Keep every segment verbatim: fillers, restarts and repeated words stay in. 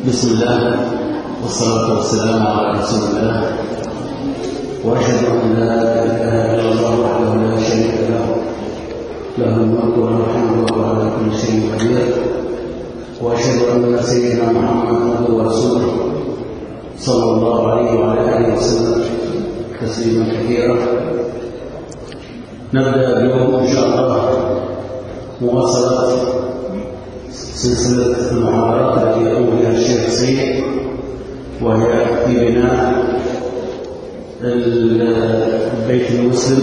بسم الله والصلاة والسلام على رسول الله، وأشهد أن لا إله إلا الله وحده لا شريك له، له الملك وله الحمد وهو على كل شيء قدير، وأشهد أن سيدنا محمدا عبده ورسوله صلى الله عليه وعلى آله وسلم تسليما كثيرا. نبدأ اليوم إن شاء الله مواصلة سلسلة المحاضرات التي يقوم بها الشيخ سيد، وهي في بناء البيت المسلم،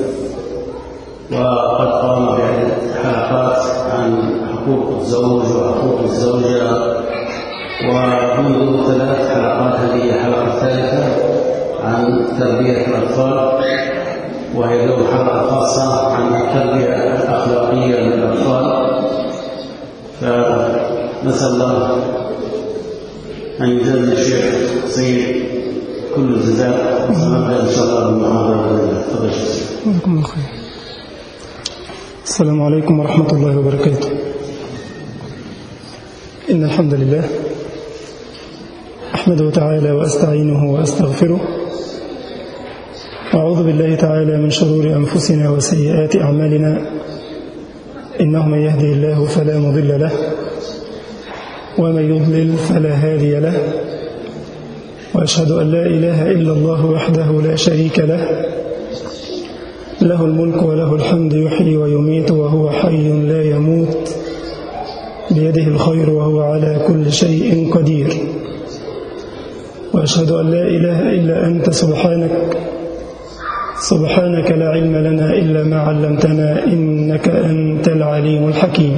وقد قام بعدة حلقات عن حقوق الزوج وحقوق الزوجة، ومنذ ثلاث حلقات هذه الحلقة الثالثة عن تربية الأطفال، وهي له حلقة خاصة عن التربية الأخلاقية للأطفال. فنسأل الله أن يجزي الشيخ سيد كل الجزاء، ونبدأ إن شاء الله بالمحاضرة. تفضل الشيخ. جزاكم الله خير. السلام عليكم ورحمة الله وبركاته. إن الحمد لله أحمده تعالى وأستعينه وأستغفره، وأعوذ بالله تعالى من شرور أنفسنا وسيئات أعمالنا، إنه من يهدي الله فلا مضل له، ومن يضلل فلا هادي له، وأشهد أن لا إله إلا الله وحده لا شريك له، له الملك وله الحمد يحيي ويميت وهو حي لا يموت، بيده الخير وهو على كل شيء قدير، وأشهد أن لا إله إلا أنت سبحانك سبحانك لا علم لنا إلا ما علمتنا إنك أنت العليم الحكيم،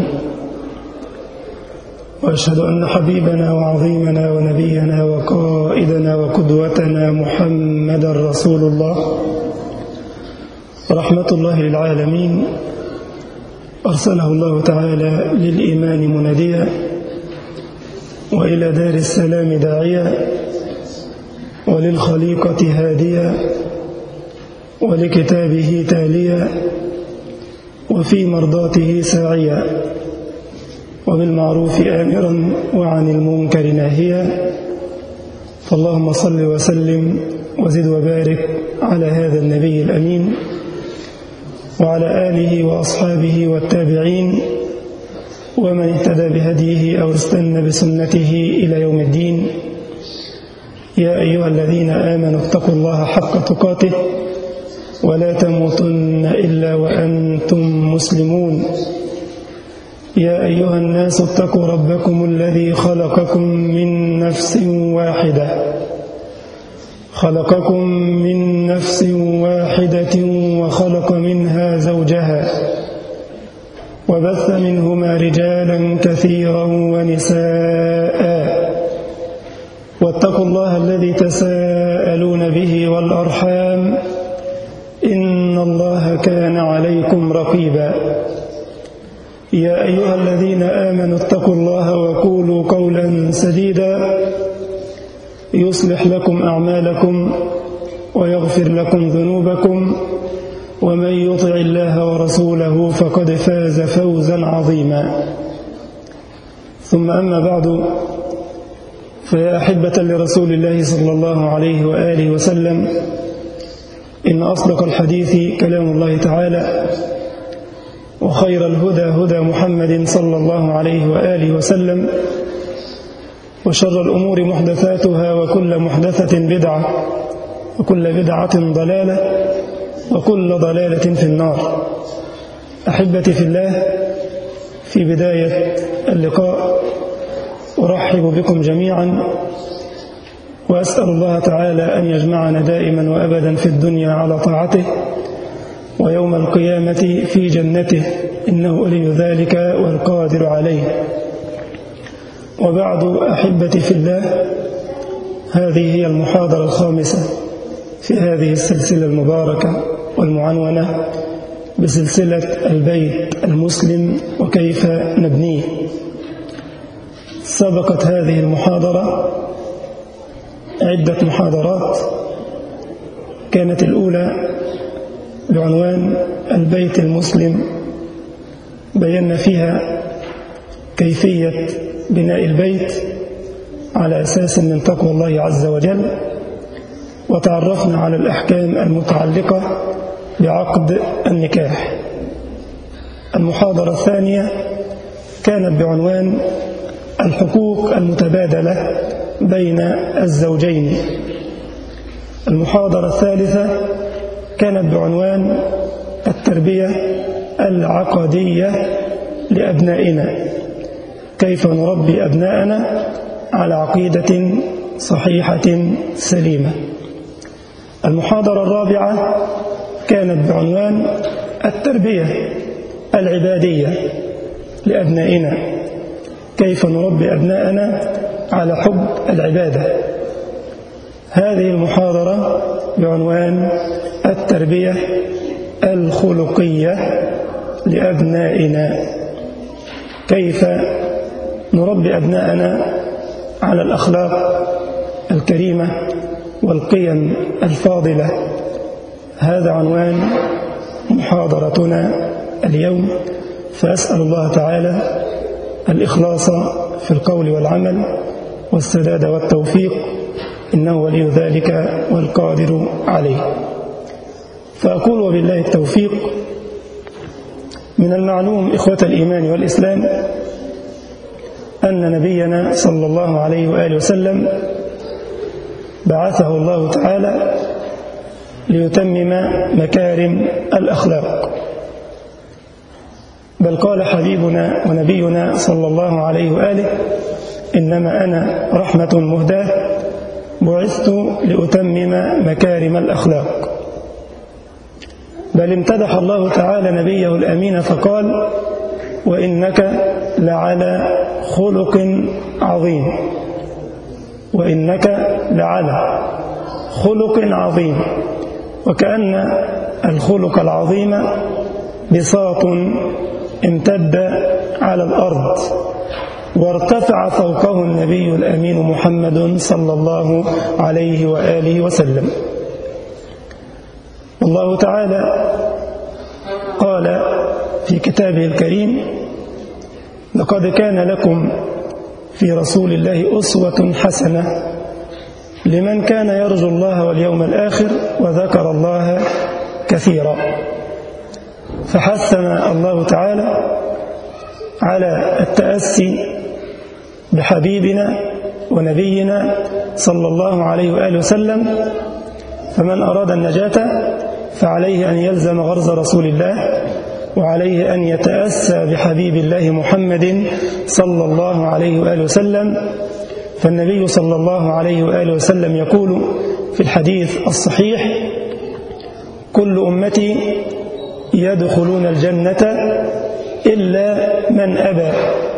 وأشهد أن حبيبنا وعظيمنا ونبينا وقائدنا وقدوتنا محمدا رسول الله رحمة الله للعالمين، أرسله الله تعالى للإيمان مناديا، وإلى دار السلام داعيا، وللخليقة هاديا، ولكتابه تاليا، وفي مرضاته ساعيا، وبالمعروف آمرا وعن المنكر ناهيا. فاللهم صل وسلم وزد وبارك على هذا النبي الأمين، وعلى آله وأصحابه والتابعين، ومن اهتدى بهديه أو استنى بسنته إلى يوم الدين. يا أيها الذين آمنوا اتقوا الله حق تقاته، ولا تموتن إلا وأنتم مسلمون. يا أيها الناس اتقوا ربكم الذي خلقكم من نفس واحدة خلقكم من نفس واحدة وخلق منها زوجها، وبث منهما رجالا كثيرا ونساء، واتقوا الله الذي تساءلون به والأرحام، إن الله كان عليكم رقيبا. يا أيها الذين آمنوا اتقوا الله وقولوا قولا سديدا، يصلح لكم أعمالكم ويغفر لكم ذنوبكم، ومن يطع الله ورسوله فقد فاز فوزا عظيما. ثم أما بعد، فيا أحبة لرسول الله صلى الله عليه وآله وسلم، إن أصدق الحديث كلام الله تعالى، وخير الهدى هدى محمد صلى الله عليه وآله وسلم، وشر الأمور محدثاتها، وكل محدثة بدعة، وكل بدعة ضلالة، وكل ضلالة في النار. أحبتي في الله، في بداية اللقاء أرحب بكم جميعا، وأسأل الله تعالى أن يجمعنا دائما وأبدا في الدنيا على طاعته، ويوم القيامة في جنته، إنه ولي ذلك والقادر عليه. وبعد، أحبتي في الله، هذه هي المحاضرة الخامسة في هذه السلسلة المباركة والمعنونة بسلسلة البيت المسلم وكيف نبنيه. سبقت هذه المحاضرة عدة محاضرات، كانت الأولى بعنوان البيت المسلم، بينا فيها كيفية بناء البيت على أساس من تقوى الله عز وجل، وتعرفنا على الأحكام المتعلقة بعقد النكاح. المحاضرة الثانية كانت بعنوان الحقوق المتبادلة بين الزوجين. المحاضرة الثالثة كانت بعنوان التربية العقدية لأبنائنا، كيف نربي أبناءنا على عقيدة صحيحة سليمة. المحاضرة الرابعة كانت بعنوان التربية العبادية لأبنائنا، كيف نربي أبناءنا على حب العبادة. هذه المحاضرة بعنوان التربية الخلقية لأبنائنا، كيف نربي أبناءنا على الأخلاق الكريمة والقيم الفاضلة. هذا عنوان محاضرتنا اليوم، فأسأل الله تعالى الإخلاص في القول والعمل والسداد والتوفيق، إنه ولي ذلك والقادر عليه. فأقول وبالله التوفيق. من المعلوم إخوة الإيمان والإسلام أن نبينا صلى الله عليه وآله وسلم بعثه الله تعالى ليتمم مكارم الأخلاق، بل قال حبيبنا ونبينا صلى الله عليه وآله: إنما أنا رحمة مهداة بعثت لأتمم مكارم الأخلاق. بل امتدح الله تعالى نبيه الأمين فقال: وإنك لعلى خلق عظيم. وإنك لعلى خلق عظيم، وكأن الخلق العظيم بساط امتد على الأرض وارتفع فوقه النبي الأمين محمد صلى الله عليه وآله وسلم. الله تعالى قال في كتابه الكريم: لقد كان لكم في رسول الله أسوة حسنة لمن كان يرجو الله واليوم الآخر وذكر الله كثيرا. فحثنا الله تعالى على التأسي بحبيبنا ونبينا صلى الله عليه وآله وسلم، فمن أراد النجاة فعليه أن يلزم غرز رسول الله، وعليه أن يتأسى بحبيب الله محمد صلى الله عليه وآله وسلم. فالنبي صلى الله عليه وآله وسلم يقول في الحديث الصحيح: كل أمتي يدخلون الجنة إلا من أبى.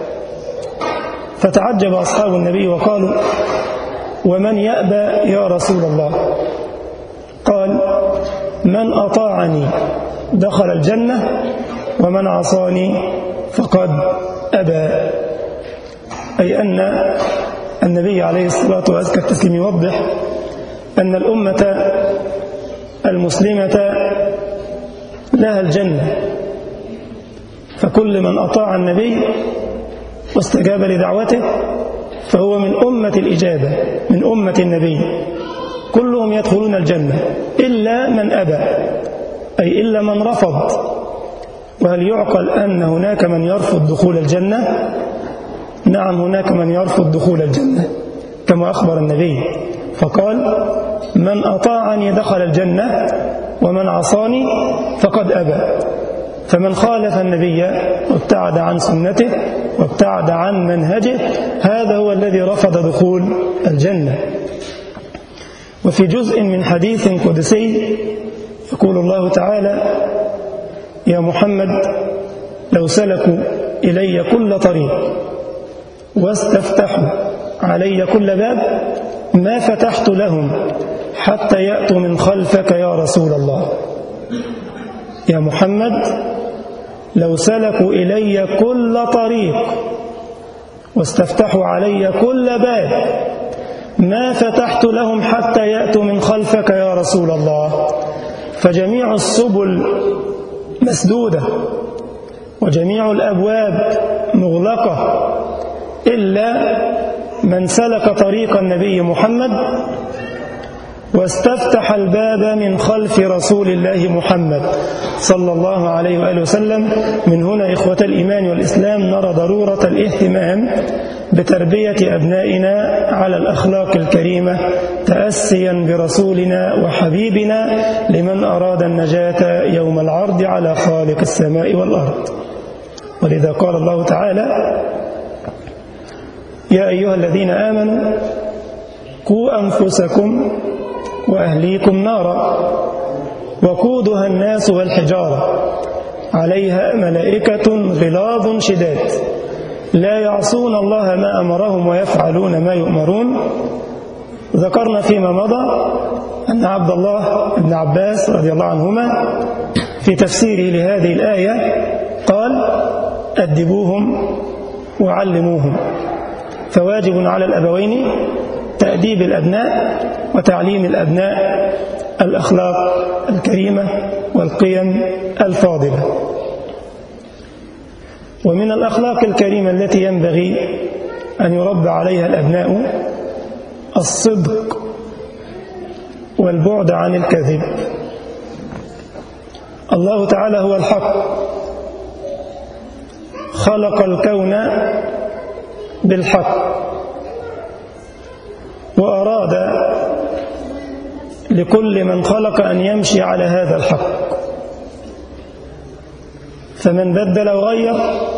فتعجب أصحاب النبي وقالوا: ومن يأبى يا رسول الله؟ قال: من أطاعني دخل الجنة، ومن عصاني فقد أبى. أي أن النبي عليه الصلاة وأزكى التسليم يوضح أن الأمة المسلمة لها الجنة، فكل من أطاع النبي واستجاب لدعوته فهو من أمة الإجابة، من أمة النبي، كلهم يدخلون الجنة إلا من أبى، أي إلا من رفض. وهل يعقل أن هناك من يرفض دخول الجنة؟ نعم، هناك من يرفض دخول الجنة كما أخبر النبي، فقال: من أطاعني دخل الجنة ومن عصاني فقد أبى. فمن خالف النبي وابتعد عن سنته وابتعد عن منهجه هذا هو الذي رفض دخول الجنة. وفي جزء من حديث قدسي يقول الله تعالى: يا محمد لو سلكوا إلي كل طريق واستفتحوا علي كل باب ما فتحت لهم حتى يأتوا من خلفك يا رسول الله. يا محمد لو سلكوا إلي كل طريق واستفتحوا علي كل باب ما فتحت لهم حتى يأتوا من خلفك يا رسول الله. فجميع السبل مسدودة وجميع الأبواب مغلقة إلا من سلك طريق النبي محمد واستفتح الباب من خلف رسول الله محمد صلى الله عليه وآله وسلم. من هنا إخوة الإيمان والإسلام نرى ضرورة الاهتمام بتربية أبنائنا على الأخلاق الكريمة تأسيا برسولنا وحبيبنا لمن أراد النجاة يوم العرض على خالق السماء والأرض. ولذا قال الله تعالى: يا أيها الذين آمنوا قوا أنفسكم وأهليكم نارا وقودها الناس والحجارة عليها ملائكة غلاظ شداد لا يعصون الله ما أمرهم ويفعلون ما يؤمرون. ذكرنا فيما مضى أن عبد الله بن عباس رضي الله عنهما في تفسيره لهذه الآية قال: أدبوهم وعلموهم. فواجب على الأبوين تأديب الأبناء وتعليم الأبناء الأخلاق الكريمة والقيم الفاضلة. ومن الأخلاق الكريمة التي ينبغي أن يربى عليها الأبناء الصدق والبعد عن الكذب. الله تعالى هو الحق، خلق الكون بالحق وأراد لكل من خلق أن يمشي على هذا الحق، فمن بدل وغير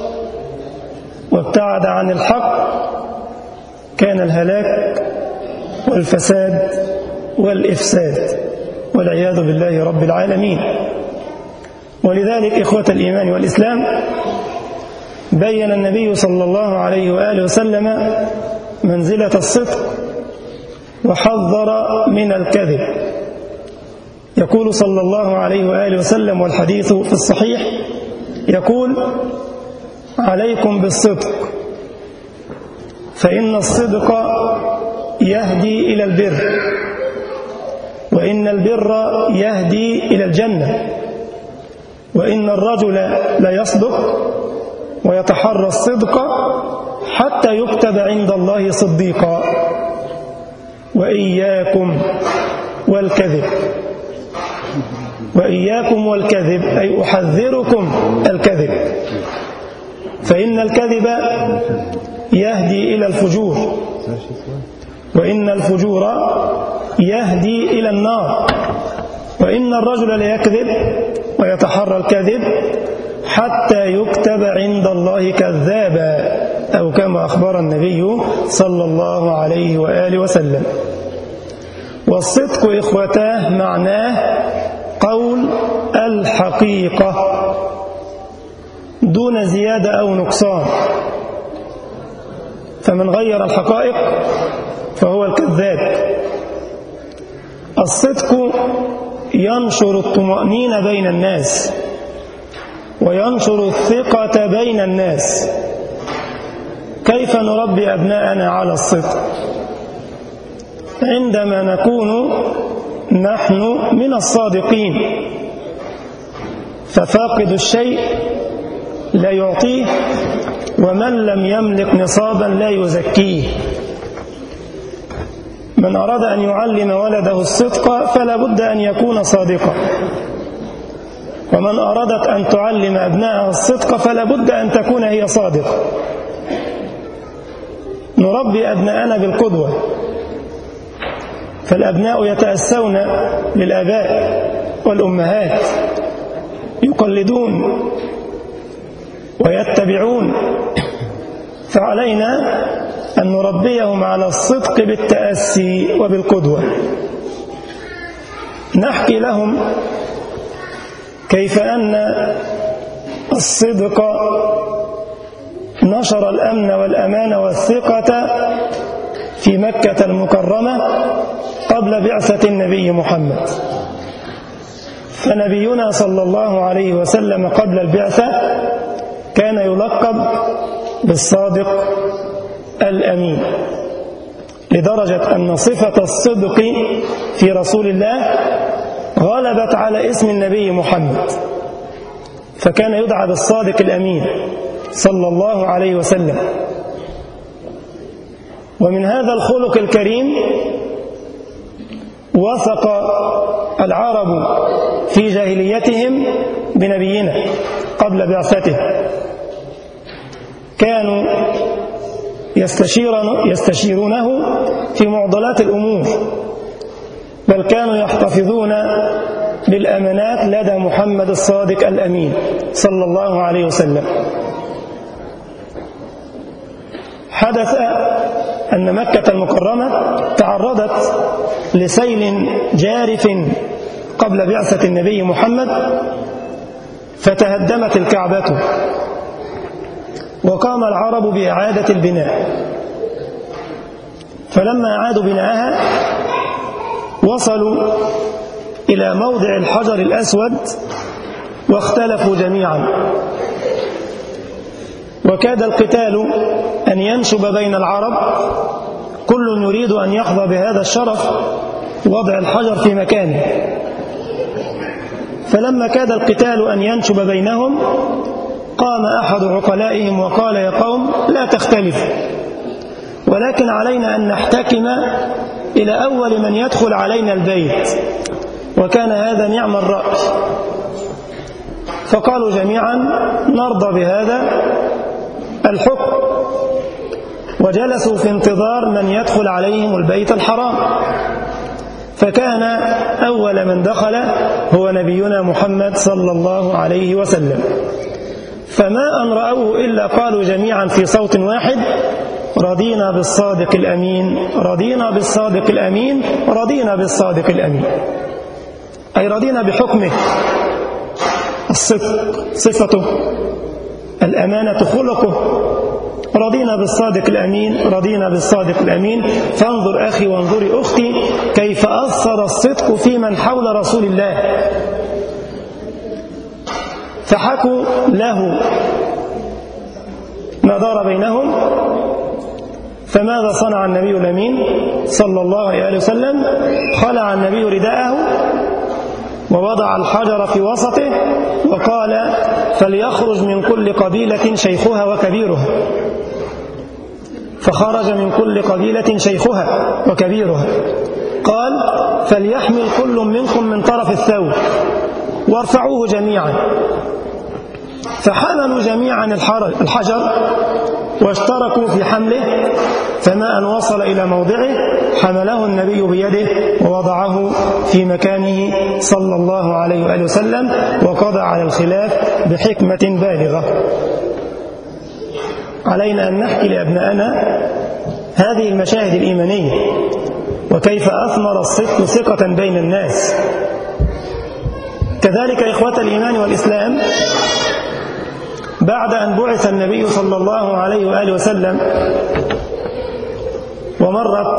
وابتعد عن الحق كان الهلاك والفساد والإفساد والعياذ بالله رب العالمين. ولذلك إخوة الإيمان والإسلام بين النبي صلى الله عليه وآله وسلم منزلة الصدق وحذر من الكذب. يقول صلى الله عليه وآله وسلم والحديث في الصحيح، يقول: عليكم بالصدق فإن الصدق يهدي إلى البر وإن البر يهدي إلى الجنة وإن الرجل ليصدق ويتحرى الصدق حتى يكتب عند الله صديقا وإياكم والكذب. وإياكم والكذب أي أحذركم الكذب، فإن الكذب يهدي إلى الفجور وإن الفجور يهدي إلى النار وإن الرجل ليكذب ويتحرى الكذب حتى يكتب عند الله كذابا أو كما أخبر النبي صلى الله عليه وآله وسلم. والصدق إخوتاه معناه قول الحقيقة دون زيادة أو نقصان، فمن غير الحقائق فهو الكذاب. الصدق ينشر الطمأنينة بين الناس وينشر الثقة بين الناس. كيف نربي أبناءنا على الصدق؟ عندما نكون نحن من الصادقين، ففاقد الشيء لا يعطيه ومن لم يملك نصابا لا يزكيه. من أراد أن يعلم ولده الصدق فلا بد أن يكون صادقا، ومن أرادت أن تعلم أبنائها الصدق فلا بد أن تكون هي صادقة. نربي أبناءنا بالقدوة، فالأبناء يتأسون للآباء والأمهات، يقلدون ويتبعون، فعلينا أن نربيهم على الصدق بالتأسي وبالقدوة. نحكي لهم كيف أن الصدق نشر الأمن والأمان والثقة في مكة المكرمة قبل بعثة النبي محمد. فنبينا صلى الله عليه وسلم قبل البعثة كان يلقب بالصادق الأمين، لدرجة أن صفة الصدق في رسول الله غلبت على اسم النبي محمد، فكان يدعى بالصادق الأمين صلى الله عليه وسلم. ومن هذا الخلق الكريم وثق العرب في جاهليتهم بنبينا قبل بعثته، كانوا يستشيرونه في معضلات الأمور، بل كانوا يحتفظون بالأمانات لدى محمد الصادق الأمين صلى الله عليه وسلم. حدث أن مكة المكرمة تعرضت لسيل جارف قبل بعثة النبي محمد، فتهدمت الكعبة، وقام العرب بإعادة البناء. فلما أعادوا بناءها وصلوا إلى موضع الحجر الأسود واختلفوا جميعا، وكاد القتال أن ينشب بين العرب، كل يريد أن يحظى بهذا الشرف وضع الحجر في مكانه. فلما كاد القتال أن ينشب بينهم قام أحد عقلائهم وقال: يا قوم لا تختلفوا، ولكن علينا أن نحتكم إلى أول من يدخل علينا البيت. وكان هذا نعم الرأي، فقالوا جميعا: نرضى بهذا الحكم، وجلسوا في انتظار من يدخل عليهم البيت الحرام. فكان أول من دخل هو نبينا محمد صلى الله عليه وسلم، فما أن رأوه إلا قالوا جميعا في صوت واحد: رضينا بالصادق الأمين، رضينا بالصادق الأمين، رضينا بالصادق الأمين، أي رضينا بحكمه، الصدق صفته، الأمانة خلقه، رضينا بالصادق الأمين، رضينا بالصادق الأمين. فانظر أخي وانظري أختي كيف أثر الصدق في من حول رسول الله. فحكوا له ما دار بينهم. فماذا صنع النبي الأمين صلى الله عليه وسلم؟ خلع النبي رداءه ووضع الحجر في وسطه وقال: فليخرج من كل قبيلة شيخها وكبيرها. فخرج من كل قبيلة شيخها وكبيرها. قال: فليحمل كل منكم من طرف الثوب وارفعوه جميعا. فحملوا جميعا الحجر واشتركوا في حمله، فما أن وصل إلى موضعه حمله النبي بيده ووضعه في مكانه صلى الله عليه وآله وسلم، وقضى على الخلاف بحكمة بالغة. علينا أن نحكي لأبنائنا هذه المشاهد الإيمانية، وكيف أثمر الصدق ثقة بين الناس. كذلك إخوة الإيمان والإسلام، بعد أن بعث النبي صلى الله عليه وآله وسلم ومرت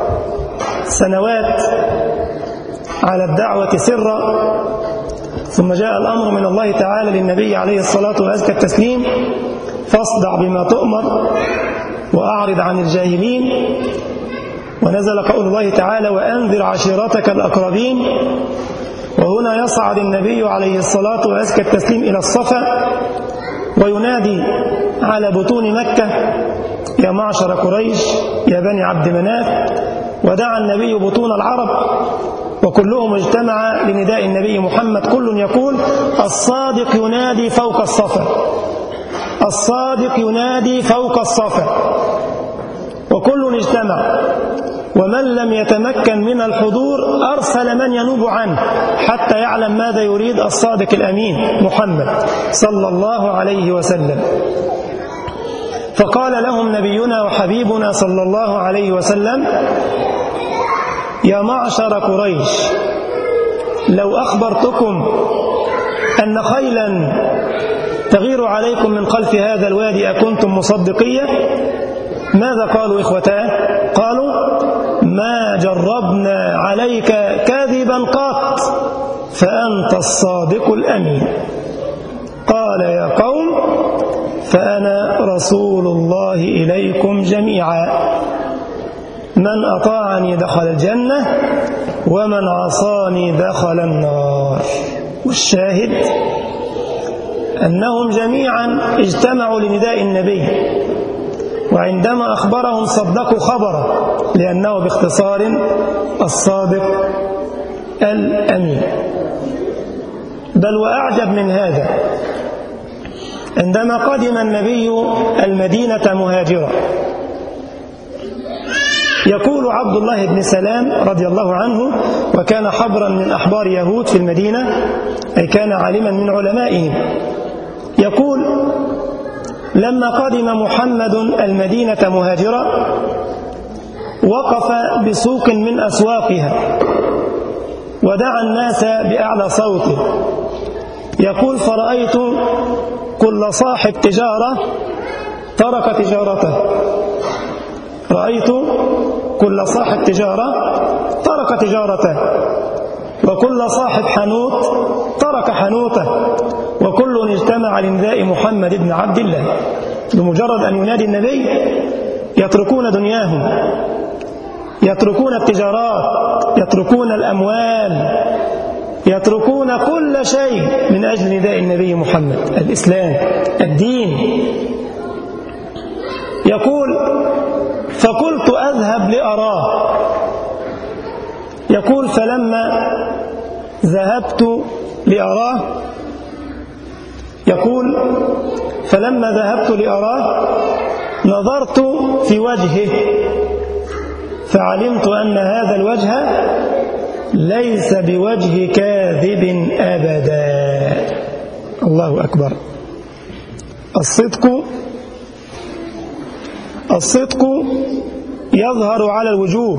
سنوات على الدعوة سرا، ثم جاء الأمر من الله تعالى للنبي عليه الصلاة وأزكى التسليم: فاصدع بما تؤمر وأعرض عن الجاهلين. ونزل قول الله تعالى: وأنذر عشيرتك الأقربين. وهنا يصعد النبي عليه الصلاة وأزكى التسليم إلى الصفا وينادي على بطون مكة: يا معشر قريش، يا بني عبد مناف. ودعا النبي بطون العرب وكلهم اجتمع لنداء النبي محمد، كل يقول: الصادق ينادي فوق الصفا، الصادق ينادي فوق الصفا. وكل اجتمع، ومن لم يتمكن من الحضور أرسل من ينوب عنه حتى يعلم ماذا يريد الصادق الأمين محمد صلى الله عليه وسلم. فقال لهم نبينا وحبيبنا صلى الله عليه وسلم: يا معشر قريش، لو أخبرتكم أن خيلا تغير عليكم من خلف هذا الوادي أكنتم مصدقية؟ ماذا قالوا إخوتاه؟ قالوا: ما جربنا عليك كذبا قط، فأنت الصادق الأمين. قال: يا قوم، فأنا رسول الله إليكم جميعا، من أطاعني دخل الجنة ومن عصاني دخل النار. والشاهد أنهم جميعا اجتمعوا لنداء النبي، وعندما أخبرهم صدقوا خبره، لأنه باختصار الصادق الأمين. بل وأعجب من هذا، عندما قدم النبي المدينة مهاجرا، يقول عبد الله بن سلام رضي الله عنه، وكان حبرا من أحبار يهود في المدينة، أي كان عالما من علمائهم، يقول: لما قدم محمد المدينة مهاجرا وقف بسوق من أسواقها ودعا الناس بأعلى صوته، يقول: فرأيت كل صاحب تجارة ترك تجارته، رأيت كل صاحب تجارة ترك تجارته، وكل صاحب حنوت ترك حنوته، وكل اجتمع لنداء محمد بن عبد الله. بمجرد أن ينادي النبي يتركون دنياهم، يتركون التجارات، يتركون الأموال، يتركون كل شيء من أجل نداء النبي محمد، الإسلام، الدين. يقول: فقلت أذهب لأراه. يقول: فلما ذهبت لأراه يقول فلما ذهبت لأراه نظرت في وجهه فعلمت أن هذا الوجه ليس بوجه كاذب أبدا. الله أكبر. الصدق الصدق يظهر على الوجوه،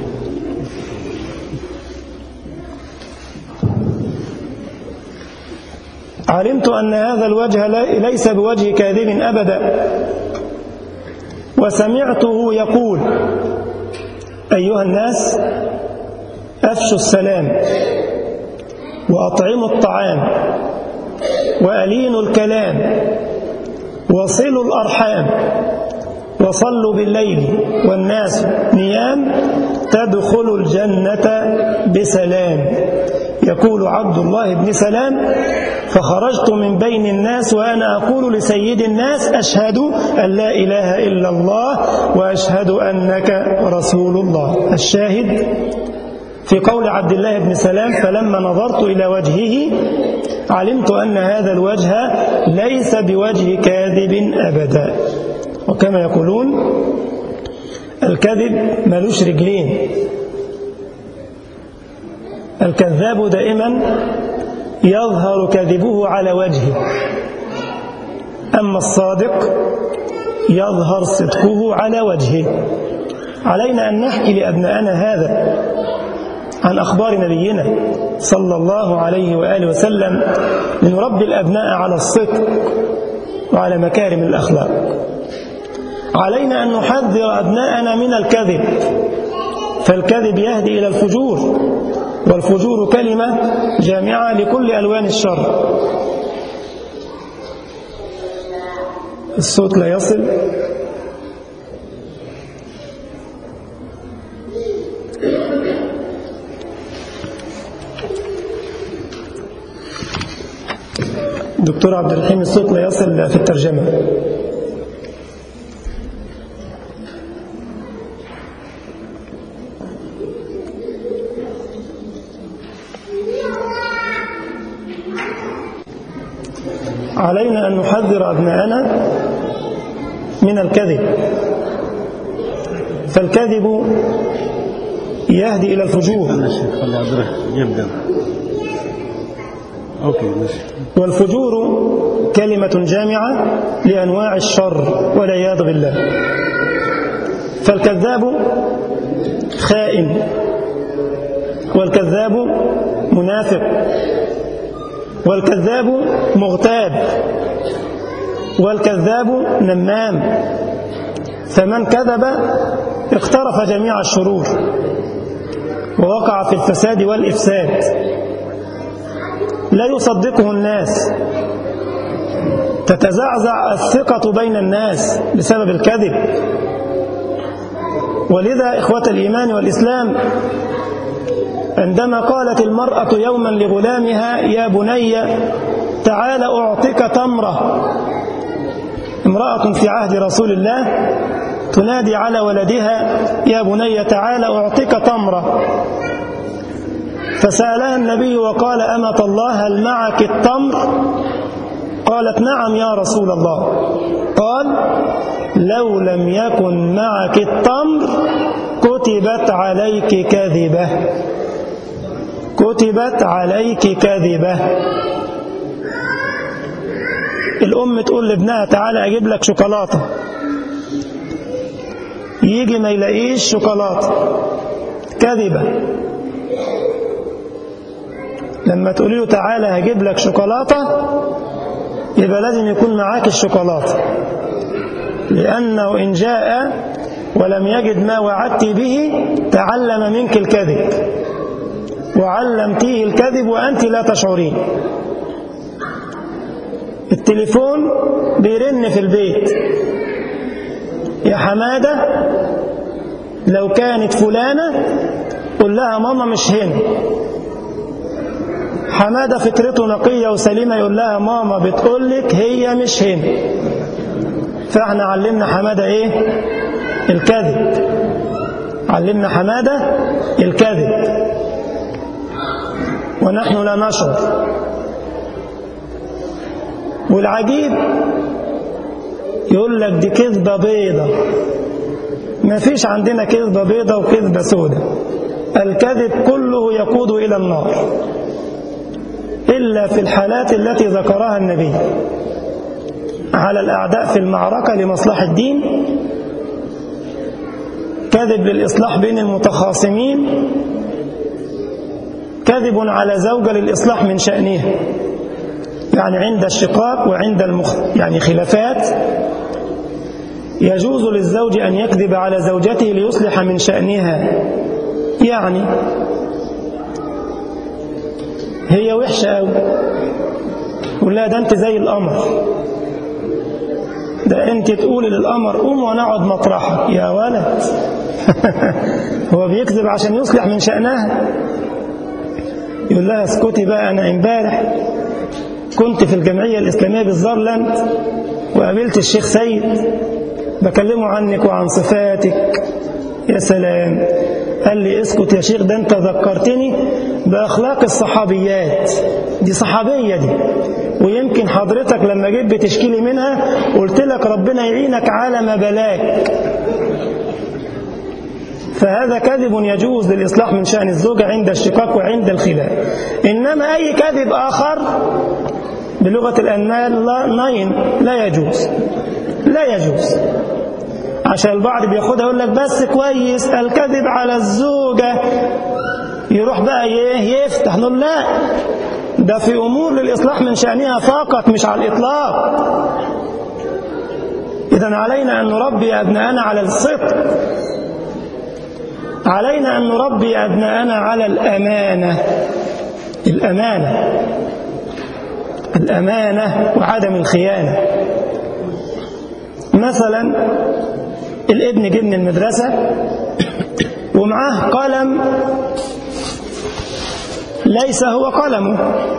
علمت أن هذا الوجه ليس بوجه كاذب أبدا. وسمعته يقول: أيها الناس، أفشوا السلام، وأطعموا الطعام، وألينوا الكلام، وصلوا الأرحام، وصلوا بالليل والناس نيام، تدخلوا الجنة بسلام. يقول عبد الله بن سلام: فخرجت من بين الناس وأنا أقول لسيد الناس: أشهد أن لا إله إلا الله وأشهد أنك رسول الله. الشاهد في قول عبد الله بن سلام: فلما نظرت إلى وجهه علمت أن هذا الوجه ليس بوجه كاذب أبدا. وكما يقولون: الكذب ملوش رجلين، الكذاب دائما يظهر كذبه على وجهه، أما الصادق يظهر صدقه على وجهه. علينا أن نحكي لأبنائنا هذا عن أخبار نبينا صلى الله عليه وآله وسلم، لنربي الأبناء على الصدق وعلى مكارم الأخلاق. علينا أن نحذر أبناءنا من الكذب، فالكذب يهدي إلى الفجور، والفجور كلمة جامعة لكل ألوان الشر. الصوت لا يصل. دكتور عبد الرحيم، الصوت لا يصل في الترجمة. علينا أن نحذر أبناءنا من الكذب، فالكذب يهدي إلى الفجور، والفجور كلمة جامعة لأنواع الشر والعياذ بالله. فالكذاب خائن، والكذاب منافق، والكذاب مغتاب، والكذاب نمام. فمن كذب اقترف جميع الشرور ووقع في الفساد والإفساد. لا يصدقه الناس، تتزعزع الثقة بين الناس بسبب الكذب. ولذا إخوة الإيمان والإسلام، عندما قالت المرأة يوما لغلامها: يا بني تعال أعطيك تمرة، امرأة في عهد رسول الله تنادي على ولدها يا بني تعالى أعطيك تمرة، فسألها النبي وقال أمة الله هل معك التمر؟ قالت نعم يا رسول الله. قال لو لم يكن معك التمر كتبت عليك كذبة، كتبت عليك كذبة. الأم تقول لابنها تعالى أجيب لك شوكولاتة، يجي ما يلاقيش شوكولاتة، كذبة. لما تقولي له تعالى هجيب لك شوكولاتة يبقى لازم يكون معاك الشوكولاتة، لأنه إن جاء ولم يجد ما وعدت به تعلم منك الكذب وعلمتيه الكذب وأنت لا تشعرين. التليفون بيرن في البيت، يا حمادة لو كانت فلانة قل لها ماما مش هنا. حمادة فطرته نقية وسليمة يقول لها ماما بتقولك هي مش هنا. فاحنا علمنا حمادة ايه؟ الكذب، علمنا حمادة الكذب ونحن لا نشعر. والعجيب يقول لك دي كذبة بيضة، ما فيش عندنا كذبة بيضة وكذبة سودة، الكذب كله يقود إلى النار إلا في الحالات التي ذكرها النبي، على الأعداء في المعركة لمصلحة الدين، كذب للإصلاح بين المتخاصمين، كذب على زوجة للإصلاح من شأنها، يعني عند الشقاق وعند المخ... يعني خلافات يجوز للزوج أن يكذب على زوجته ليصلح من شأنها. يعني هي وحشة أوي، قول لها ده أنت زي القمر، ده أنت تقولي للقمر قوم ونقعد مطرحك يا ولد. هو بيكذب عشان يصلح من شأنها. يقول لها اسكتي بقى، أنا امبارح كنت في الجمعية الإسلامية بالزارلاند وقابلت الشيخ سيد بكلمه عنك وعن صفاتك. يا سلام، قال لي اسكت يا شيخ، ده انت ذكرتني بأخلاق الصحابيات، دي صحابية دي، ويمكن حضرتك لما جيت بتشكيلي منها قلت لك ربنا يعينك على ما بلاك. فهذا كذب يجوز للإصلاح من شأن الزوجة عند الشقاق وعند الخلاف. إنما أي كذب آخر بلغة الأنمال ناين لا يجوز، لا يجوز. عشان البعض بياخدها يقول لك بس كويس الكذب على الزوجة، يروح بقى يفتح. نقول لا، ده في أمور للإصلاح من شأنها فقط مش على الإطلاق. إذن علينا أن نربي أبناءنا على الصدق، علينا أن نربي أبناءنا على الأمانة، الأمانة الأمانة وعدم الخيانة. مثلا الابن جه من المدرسة ومعاه قلم ليس هو قلمه،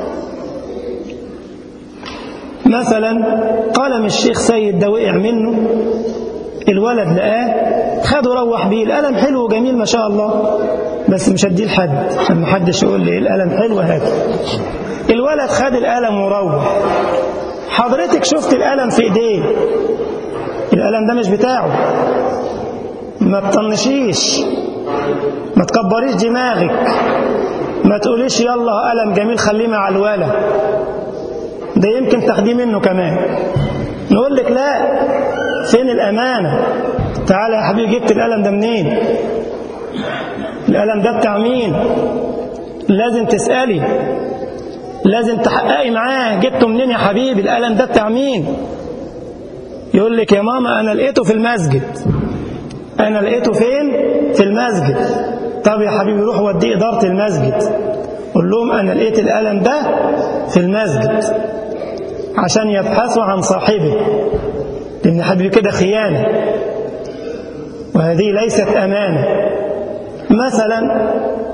مثلا قلم الشيخ سيد ده وقع منه، الولد لقاه خده روح بيه، القلم حلو وجميل ما شاء الله، بس مش هديه لحد عشان ما حدش يقول لي القلم حلو هاته. الولد خد القلم وروح، حضرتك شفت القلم في ايديه، القلم ده مش بتاعه، ما تطنشيش، ما تكبريش دماغك، ما تقوليش يلا قلم جميل خليه مع الولد ده يمكن تاخديه منه كمان. نقول لك لا، فين الأمانة؟ تعالى يا حبيبي جبت القلم ده منين؟ القلم ده بتاع مين؟ لازم تسألي، لازم تحققي معاه جبته منين يا حبيبي، القلم ده بتاع مين؟ يقول لك يا ماما أنا لقيته في المسجد. أنا لقيته فين؟ في المسجد. طب يا حبيبي روح وديه إدارة المسجد، قول لهم أنا لقيت القلم ده في المسجد عشان يبحثوا عن صاحبه، لأن حبيبي كده خيانة وهذه ليست أمانة. مثلا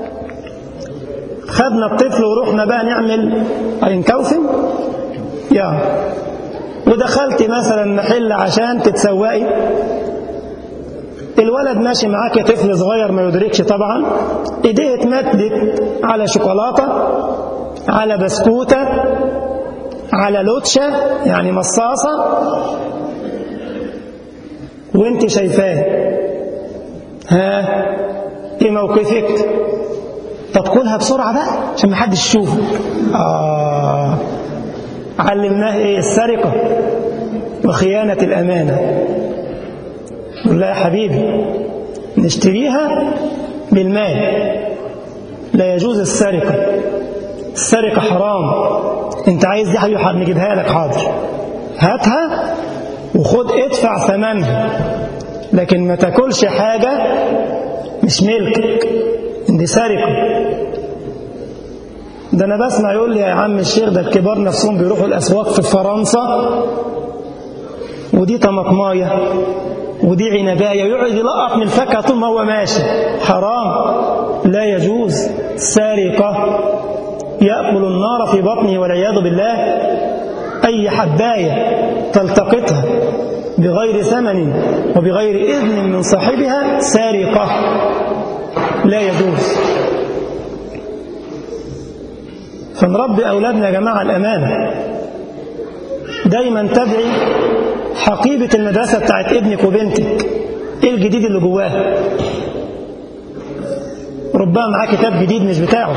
خدنا الطفل ورحنا بقى نعمل اينكاوفن يا ودخلت مثلا محل عشان تتسوقي، الولد ماشي معاك طفل صغير ما يدركش طبعا، ايديه اتمدت على شوكولاتة، على بسكوتة، على لوتشة يعني مصاصة، وانت شايفاه. ها ايه موقفك؟ تدخلها بسرعة بقى عشان ما حدش يشوفك. آه علمناه ايه؟ السرقة وخيانة الأمانة. قل لا يا حبيبي نشتريها بالمال، لا يجوز السرقة، السرقة حرام. انت عايز دي حبيبي نجيبها لك، حاضر هاتها وخد ادفع ثمنها، لكن ما تاكلش حاجة مش ملكك، دي سرقة. ده انا بسمع يقول لي يا عم الشيخ ده الكبار نفسهم بيروحوا الاسواق في فرنسا ودي طماطمايه ودي عنبايه، يقعد يلقط من الفاكهه طول ما هو ماشي. حرام، لا يجوز. سرقة، يأكل النار في بطنه والعياذ بالله. أي حباية تلتقطها بغير ثمن وبغير إذن من صاحبها سرقة، لا يجوز. فنربي أولادنا يا جماعة الأمانة. دايما تدعي حقيبة المدرسة بتاعت ابنك وبنتك، إيه الجديد اللي جواها؟ ربما معاه كتاب جديد مش بتاعه،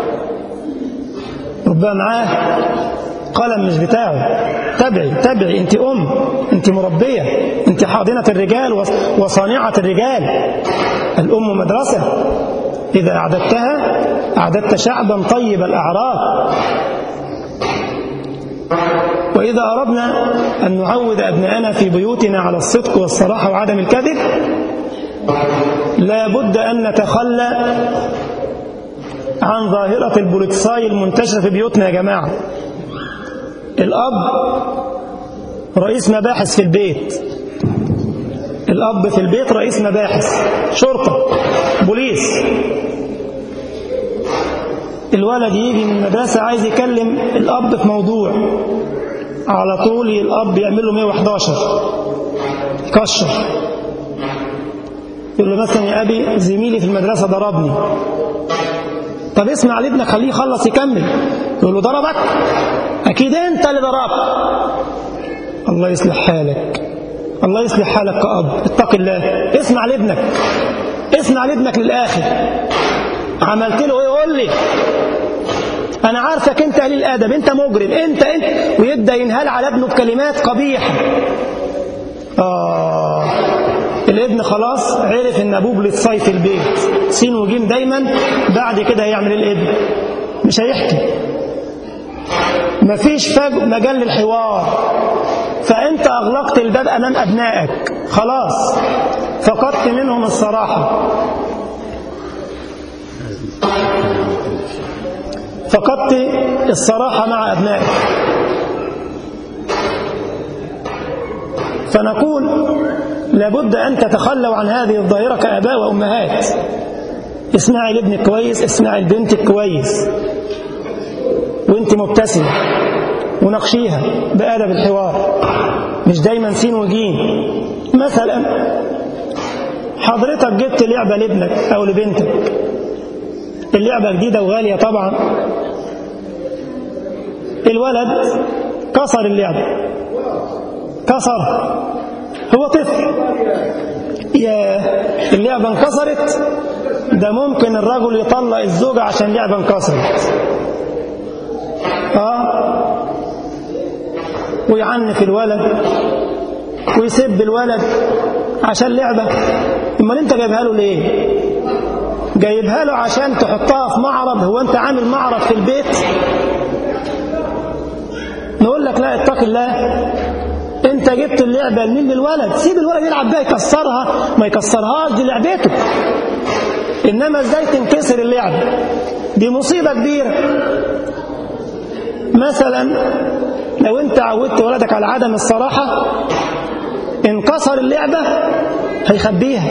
ربما معاه قلم مش بتاعه. تبعي تبعي، انت أم، انت مربية، انت حاضنة الرجال وصانعة الرجال. الأم مدرسة، إذا أعددتها أعددت شعبا طيب الأعراق. وإذا أردنا أن نعود أبناءنا في بيوتنا على الصدق والصراحة وعدم الكذب، لا بد أن نتخلى عن ظاهرة البوليتساي المنتشرة في بيوتنا يا جماعة. الأب رئيس مباحث في البيت، الأب في البيت رئيس مباحث، شرطة، بوليس. الولد يجي من المدرسة عايز يكلم الأب في موضوع، على طول الأب يعمل له مية وحداشر كشر. يقول له مثلا يا أبي زميلي في المدرسة ضربني. طب اسمع لابنك خليه يخلص يكمل. يقول له ضربك؟ أكيد أنت اللي ضربت. الله يصلح حالك، الله يصلح حالك كأب، اتق الله. اسمع لابنك، اسمع لابنك للآخر. عملت له ايه؟ قول لي، أنا عارفك أنت قليل الأدب، أنت مجرم، أنت أنت ويبدأ ينهال على ابنه بكلمات قبيحة. آه الابن خلاص عرف إن أبوه بلتصاي في البيت، سين وجيم دايما. بعد كده هيعمل الابن مش هيحكي، مفيش مجال للحوار. فأنت أغلقت الباب أمام أبنائك، خلاص فقدت منهم الصراحة، فقدت الصراحة مع أبنائك. فنقول لابد أن تتخلوا عن هذه الظاهرة كآباء وأمهات. اسمعي لابنك كويس، اسمعي لبنتك كويس وانت مبتسمة، ونقشيها بأدب الحوار، مش دايما سين وجيم. مثلا حضرتك جبت لعبة لابنك أو لبنتك، اللعبة جديدة وغالية طبعا، الولد كسر اللعبة، كسر، هو طفل، يا اللعبة انكسرت، ده ممكن الرجل يطلق الزوجة عشان اللعبة انكسرت. اه ويعنف الولد ويسب الولد عشان لعبة. امال انت جايبها له ليه؟ جايبها له عشان تحطها في معرض؟ هو انت عامل معرض في البيت؟ نقول لك لا، اتق الله، انت جبت اللعبة لمين؟ للولد، سيب الولد يلعب بيها، يكسرها ما يكسرهاش، دي لعبته. انما ازاي تنكسر اللعبة؟ دي مصيبة كبيرة. مثلا لو انت عودت ولدك على عدم الصراحة، انكسر اللعبة هيخبيها،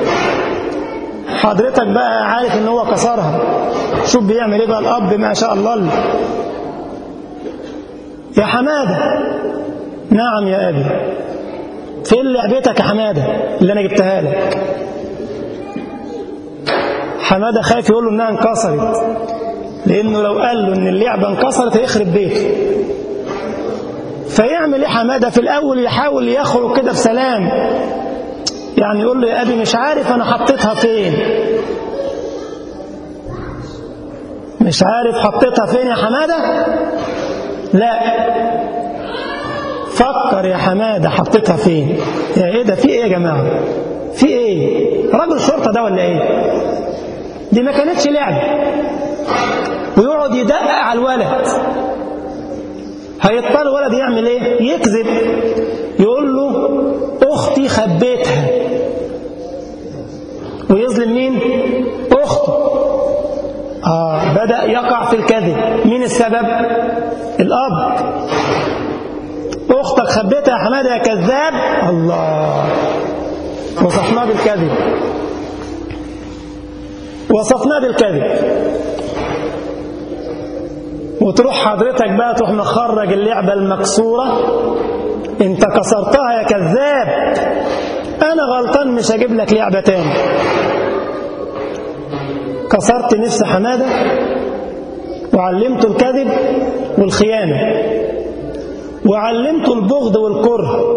حضرتك بقى عارف ان هو كسرها، شوف بيعمل ايه بقى الاب ما شاء الله. يا حمادة، نعم يا ابي. فين لعبتك يا حمادة اللي أنا جبتها لك؟ حمادة خايف يقول له إنها انكسرت، لأنه لو قال له إن اللعبة انكسرت هيخرب بيته. فيعمل إيه حمادة؟ في الأول يحاول يخرج كده بسلام، يعني يقول له يا أبي مش عارف أنا حطيتها فين، مش عارف حطيتها فين يا حمادة. لا، فكر يا حمادة حطيتها فين. يا إيه ده؟ في إيه يا جماعة؟ في إيه؟ رجل شرطة ده ولا إيه؟ دي ما كانتش لعبة. ويقعد يدقق على الولد. هيضطر الولد يعمل إيه؟ يكذب، يقول له أختي خبيتها. ويظلم مين؟ أخته. آه بدأ يقع في الكذب. مين السبب؟ الأب. أختك خبيتها يا حمادة يا كذاب. الله، وصفناه بالكذب، وصفناه بالكذب. وتروح حضرتك بقى تروح مخرج اللعبة المكسورة، انت كسرتها يا كذاب، انا غلطان مش هجيب لك لعبة تاني. كسرت نفس حمادة وعلمته الكذب والخيانة، وعلمته البغض والكره.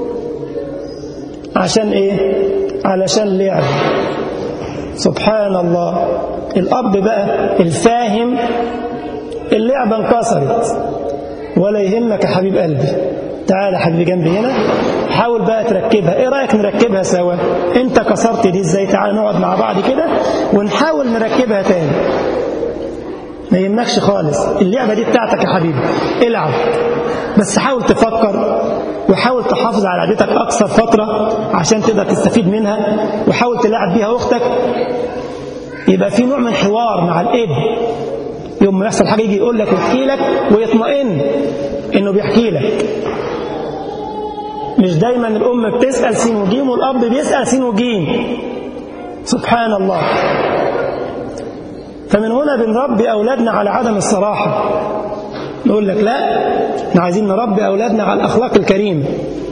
عشان ايه؟ علشان لعب. سبحان الله. الأب بقى الفاهم اللعبة انكسرت، ولا يهمك يا حبيب قلبي، تعال يا حبيبي جنبي هنا، حاول بقى تركبها. ايه رأيك نركبها سوا؟ انت كسرت دي ازاي؟ تعال نقعد مع بعض كده ونحاول نركبها تاني. ما يهمكش خالص، اللعبة دي بتاعتك يا حبيبي، العب، بس حاول تفكر وحاول تحافظ على عادتك أكثر فترة عشان تقدر تستفيد منها، وحاول تلعب بيها أختك. يبقى في نوع من حوار مع الابن، يوم ما يحصل حاجة يجي يقول لك ويحكي لك ويطمئن إنه بيحكي لك. مش دايما الأم بتسأل سين وجيم والأب بيسأل سين وجيم. سبحان الله. فمن هنا بنربي أولادنا على عدم الصراحة. نقول لك لا، احنا عايزين نربي أولادنا على الأخلاق الكريمة.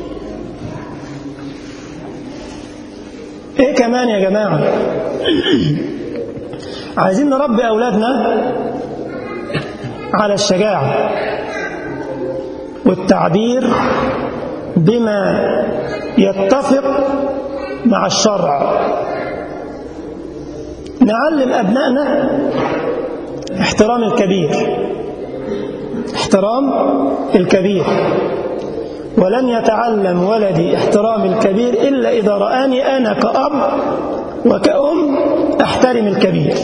ايه كمان يا جماعة؟ عايزين نربي أولادنا على الشجاعة والتعبير بما يتفق مع الشرع. نعلم أبنائنا احترام الكبير، احترام الكبير. ولن يتعلم ولدي احترام الكبير إلا إذا رآني أنا كأب وكأم أحترم الكبير.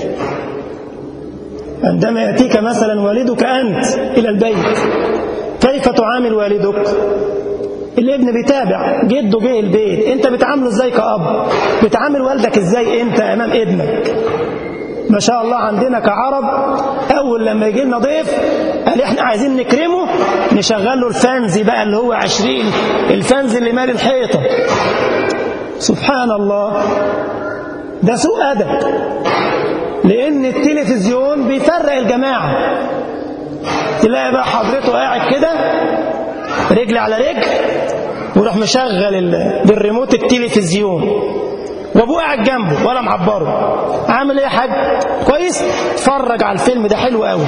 عندما يأتيك مثلا والدك أنت إلى البيت، كيف تعامل والدك؟ الابن بيتابع جده جه البيت، انت بتعامله ازاي كأب؟ بتعامل والدك ازاي انت امام ابنك؟ ما شاء الله عندنا كعرب اول لما يجي لنا ضيف قال احنا عايزين نكرمه، نشغل له الفانزي بقى اللي هو عشرين، الفانزي اللي مال الحيطة. سبحان الله، ده سوء أدب، لأن التلفزيون بيفرق الجماعة. تلاقي بقى حضرته قاعد كده رجل على رجل وراح مشغل بالريموت التلفزيون، وابوه قاعد جنبه ولا معبره. عامل ايه يا حاج؟ كويس؟ اتفرج على الفيلم ده حلو قوي.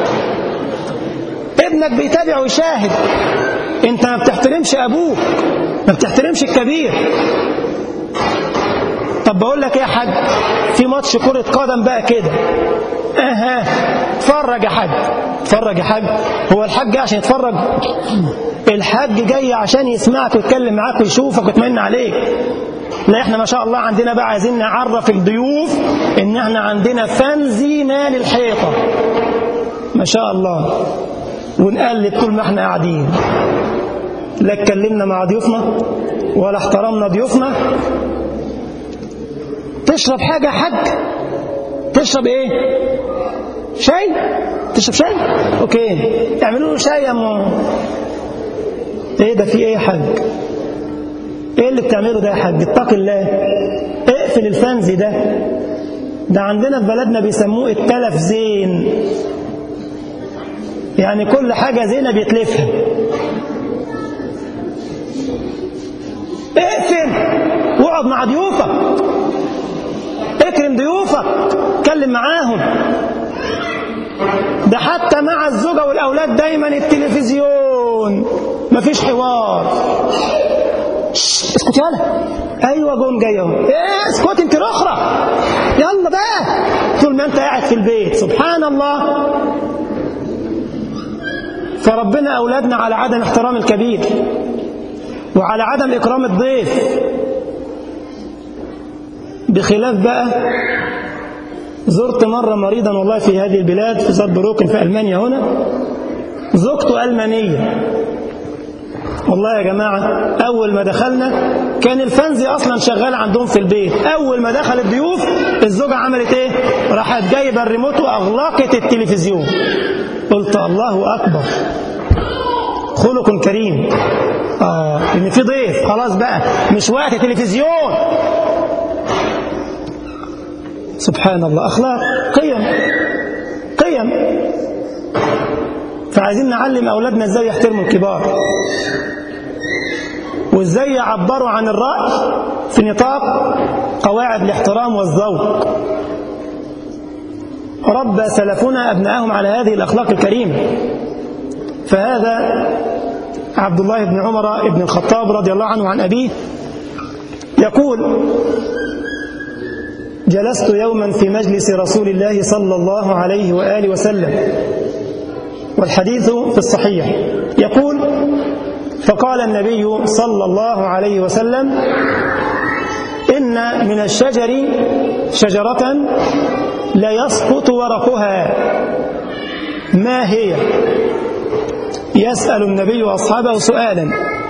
ابنك بيتابع ويشاهد، انت ما بتحترمش ابوك، ما بتحترمش الكبير. طب بقول لك ايه يا حاج، في ماتش كرة قدم بقى كده، اها اتفرج يا حاج، اتفرج يا حاج. هو الحاج جاي عشان يتفرج؟ الحاج جاي عشان يسمعك ويتكلم معاك ويشوفك ويطمئن عليك. لا، احنا ما شاء الله عندنا بقى عايزين نعرف الضيوف ان احنا عندنا فانزي مال الحيطة ما شاء الله، ونقلب طول ما احنا قاعدين. لا اتكلمنا مع ضيوفنا ولا احترمنا ضيوفنا. تشرب حاجة يا حاج؟ تشرب ايه؟ شاي؟ تشرب شاي؟ اوكي، اعملوا له شاي يا ام. ايه ده؟ في ايه يا حاج؟ ايه اللي بتعمله ده يا حاج؟ اتق الله، اقفل الفانزي ده. ده عندنا في بلدنا بيسموه التلف زين، يعني كل حاجة زينة بيتلفها. اقفل واقعد مع ضيوفك، اكرم ضيوفك، اتكلم معاهم. ده حتى مع الزوجة والأولاد دايما التلفزيون، مفيش حوار. اسكت يالا، ايوه جون جاي اهو، ايه اسكت انت رخرة، يلا بقى. طول ما انت قاعد في البيت سبحان الله. فربنا أولادنا على عدم احترام الكبير وعلى عدم إكرام الضيف، بخلاف بقى زرت مرة مريضا والله في هذه البلاد في زاربروكن في ألمانيا هنا، زوجته ألمانية. والله يا جماعة أول ما دخلنا كان الفنزي أصلا شغال عندهم في البيت، أول ما دخل الضيوف الزوجة عملت إيه؟ راحت جايبة الريموت وأغلقت التلفزيون. قلت الله أكبر، خلق كريم. آه إن في ضيف خلاص بقى مش وقت تلفزيون. سبحان الله، أخلاق، قيم قيم. فعايزين نعلم أولادنا إزاي يحترموا الكبار وإزاي يعبروا عن الرأي في نطاق قواعد الاحترام والذوق. ربى سلفنا أبنائهم على هذه الأخلاق الكريمة. فهذا عبد الله بن عمر بن الخطاب رضي الله عنه عن أبيه يقول: جلست يوما في مجلس رسول الله صلى الله عليه وآله وسلم، والحديث في الصحيح، يقول: فقال النبي صلى الله عليه وسلم: إن من الشجر شجرة لا يسقط ورقها، ما هي؟ يسأل النبي أصحابه سؤالا: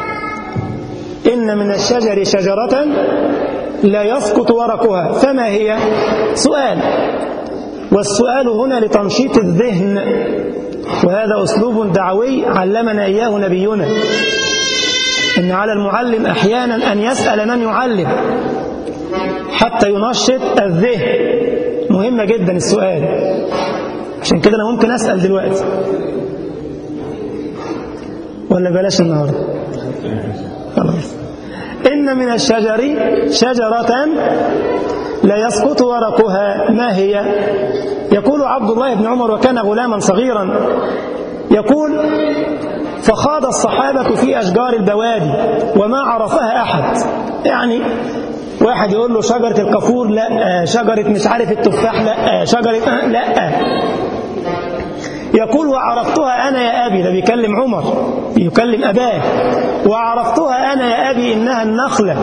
إن من الشجر شجرة لا يسقط ورقها، فما هي؟ سؤال، والسؤال هنا لتنشيط الذهن، وهذا أسلوب دعوي علمنا إياه نبينا، إن على المعلم أحيانا أن يسأل من يعلم حتى ينشط الذهن. مهمة جدا السؤال، عشان كده أنا ممكن أسأل دلوقتي ولا بلاش النهاردة؟ خلاص. إن من الشجر شجرة لا يسقط ورقها، ما هي؟ يقول عبد الله بن عمر وكان غلاما صغيرا، يقول: فخاض الصحابة في أشجار البوادي وما عرفها أحد. يعني واحد يقول له شجرة الكافور، لا. شجرة مش عارف التفاح، لا. شجرة لا. يقول: وعرفتها أنا يا أبي، ده بيكلم عمر، بيكلم أباه، وعرفتها أنا يا أبي إنها النخلة،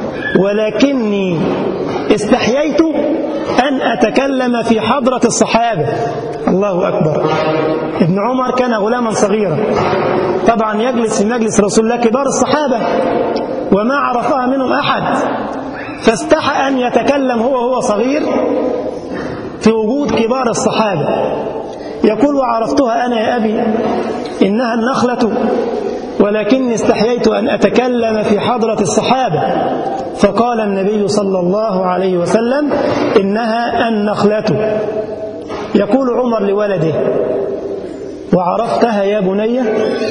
ولكني استحييت أن أتكلم في حضرة الصحابة. الله أكبر. ابن عمر كان غلاما صغيرا، طبعا يجلس في مجلس رسول الله كبار الصحابة وما عرفها منهم أحد، فاستحى أن يتكلم هو هو صغير في وجود كبار الصحابة. يقول: وعرفتها أنا يا أبي إنها النخلة، ولكني استحييت أن أتكلم في حضرة الصحابة. فقال النبي صلى الله عليه وسلم: إنها النخلة. يقول عمر لولده: وعرفتها يا بني؟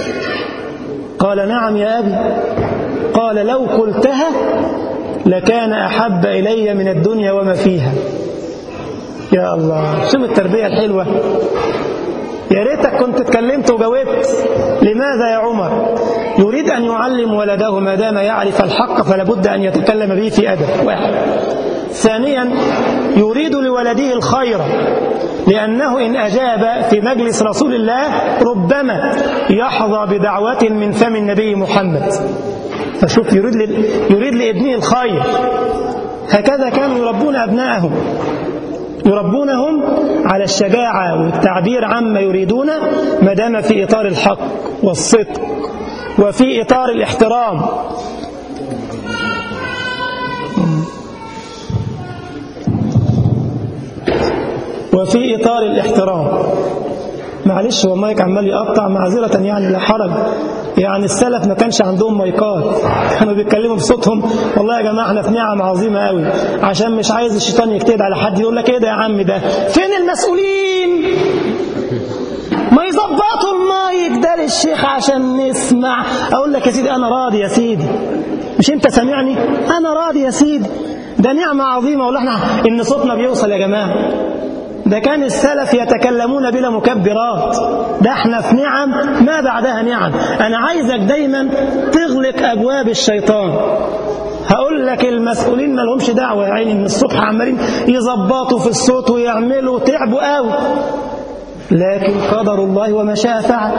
قال: نعم يا أبي. قال: لو قلتها لكان أحب إلي من الدنيا وما فيها. يا الله، شوف التربية الحلوة. يا ريتك كنت اتكلمت وجاوبت. لماذا يا عمر؟ يريد أن يعلم ولده ما دام يعرف الحق فلا بد أن يتكلم به في أدب. واحد. ثانيا، يريد لولده الخير، لأنه إن أجاب في مجلس رسول الله ربما يحظى بدعوة من فم النبي محمد. فشوف، يريد ل... يريد لابنه الخير. هكذا كانوا يربون أبنائهم، يربونهم على الشجاعة والتعبير عما يريدون ما دام في إطار الحق والصدق وفي إطار الاحترام. وفي إطار الاحترام. معلش هو المايك عمال يقطع، معذرة يعني، لا حرج. يعني السلف ما كانش عندهم مايكات، كانوا بيتكلموا بصوتهم. والله يا جماعة احنا في نعم عظيمة قوي، عشان مش عايز الشيطان يجتهد على حد يقول لك ايه ده يا عم، ده فين المسؤولين؟ ما يظبطوا المايك ده للشيخ عشان نسمع. اقول لك يا سيدي انا راضي يا سيدي، مش أنت سامعني؟ أنا راضي يا سيدي، ده نعمة عظيمة. والله احنا إن صوتنا بيوصل يا جماعة. ده كان السلف يتكلمون بلا مكبرات، ده احنا في نعم ما بعدها نعم. أنا عايزك دايما تغلق أبواب الشيطان. هقول لك المسؤولين ما لهمش دعوة يا عيني، من الصبح عمالين يظبطوا في الصوت ويعملوا، تعبوا قوي، لكن قدر الله وما شاء فعل.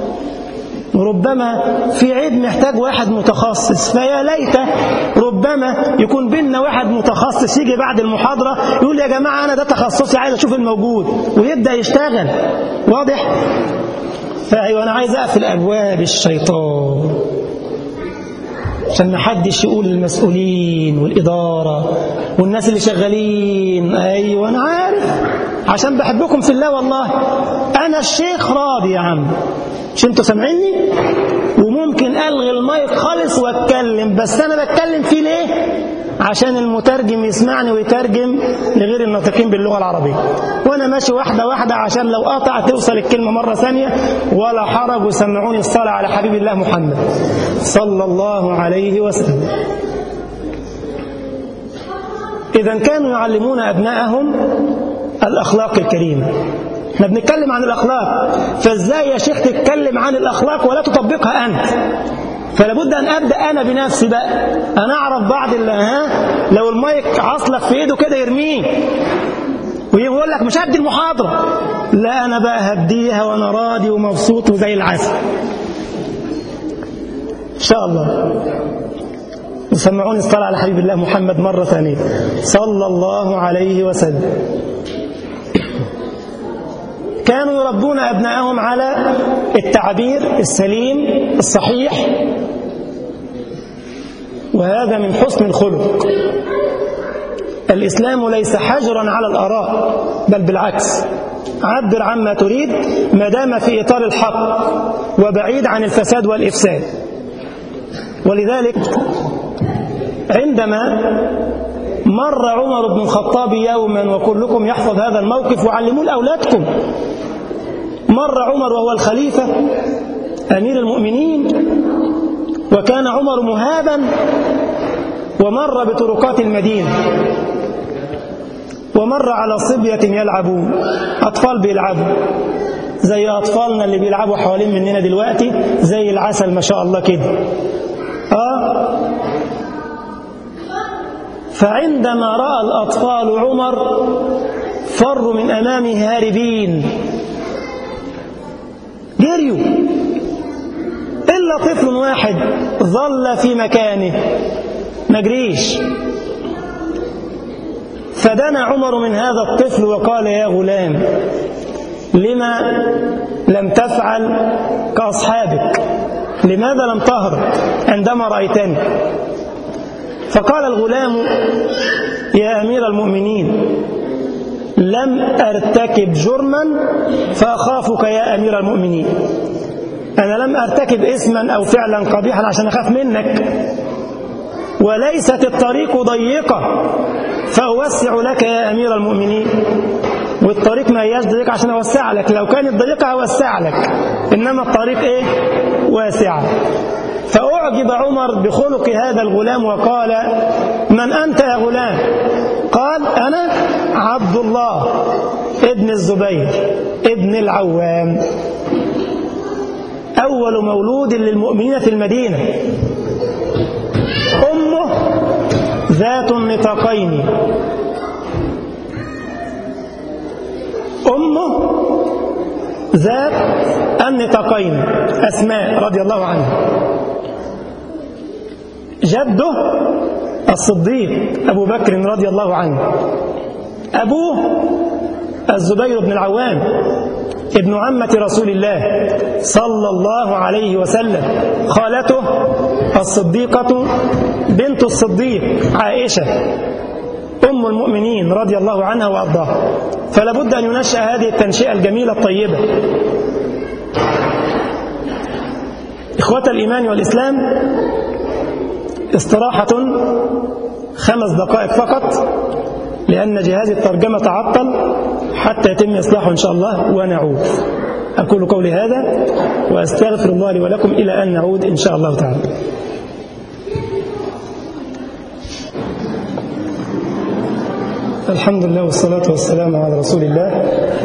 ربما في عيب محتاج واحد متخصص، فيا ليت ربما يكون بيننا واحد متخصص يجي بعد المحاضرة يقول يا جماعة أنا ده تخصصي، عايز أشوف الموجود، ويبدأ يشتغل. واضح؟ فأيوة أنا عايز أقفل أبواب الشيطان عشان ما حدش يقول المسؤولين والإدارة والناس اللي شغالين. أيوة أنا عارف، عشان بحبكم في الله والله. أنا الشيخ راضي يا عم، مش انتوا سامعيني؟ وممكن ألغي المايك خالص واتكلم، بس أنا بتكلم فيه ليه؟ عشان المترجم يسمعني ويترجم لغير الناطقين باللغة العربية، وأنا ماشي واحدة واحدة عشان لو قطع توصل الكلمة مرة ثانية ولا حرج. وسمعوني الصلاة على حبيب الله محمد صلى الله عليه وسلم. إذا كانوا يعلمون أبنائهم الأخلاق الكريمة. احنا بنتكلم عن الأخلاق، فازاي يا شيخ تتكلم عن الأخلاق ولا تطبقها أنت؟ فلابد أن أبدأ أنا بنفسي بقى. أنا أعرف بعض اللي ها لو المايك عصلك في إيده كده يرميه ويقول لك مش هدي المحاضرة، لا أنا بقى هديها وأنا راضي ومبسوط وزي العسل إن شاء الله. وسمعوني الصلاة على حبيب الله محمد مرة ثانية صلى الله عليه وسلم. كانوا يربون أبنائهم على التعبير السليم الصحيح، وهذا من حسن الخلق. الإسلام ليس حجرا على الآراء، بل بالعكس، عبر عما تريد ما دام في إطار الحق وبعيد عن الفساد والإفساد. ولذلك عندما مر عمر بن الخطاب يوما، وكلكم يحفظ هذا الموقف وعلموه لأولادكم، مر عمر وهو الخليفة أمير المؤمنين، وكان عمر مهابا، ومر بطرقات المدينة، ومر على صبية يلعبون، أطفال بيلعبوا زي أطفالنا اللي بيلعبوا حوالين مننا دلوقتي زي العسل ما شاء الله كده. آه فعندما رأى الأطفال عمر فروا من أمامه هاربين، جريوا، إلا طفل واحد ظل في مكانه ما جريش. فدنا عمر من هذا الطفل وقال يا غلام لما لم تفعل كأصحابك؟ لماذا لم تهرب عندما رأيتني؟ فقال الغلام يا أمير المؤمنين لم أرتكب جرما فأخافك يا أمير المؤمنين. أنا لم أرتكب اسما أو فعلا قبيحا عشان أخاف منك، وليست الطريق ضيقة فأوسع لك يا أمير المؤمنين. والطريق ما هياش ضيقة عشان أوسع لك، لو كانت ضيقة أوسع لك، إنما الطريق إيه؟ واسعة. فأعجب عمر بخلق هذا الغلام وقال من أنت يا غلام؟ قال أنا عبد الله ابن الزبير ابن العوام، أول مولود للمؤمنين في المدينة، أمه ذات النطاقين، أمه ذات النطاقين أسماء رضي الله عنها، جده الصديق أبو بكر رضي الله عنه، أبوه الزبير بن العوام ابن عمة رسول الله صلى الله عليه وسلم، خالته الصديقة بنت الصديق عائشة أم المؤمنين رضي الله عنها وأرضاها. فلا بد أن ينشأ هذه التنشئة الجميلة الطيبة. إخوة الإيمان والإسلام، استراحة خمس دقائق فقط لأن جهاز الترجمة تعطل حتى يتم إصلاحه إن شاء الله ونعود. أقول قولي هذا وأستغفر الله لي ولكم إلى أن نعود إن شاء الله تعالى. الحمد لله والصلاة والسلام على رسول الله.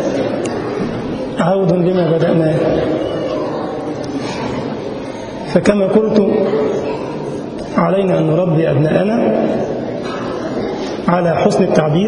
عود لما بدأناه، فكما قلت علينا أن نربي أبناءنا على حسن التعبير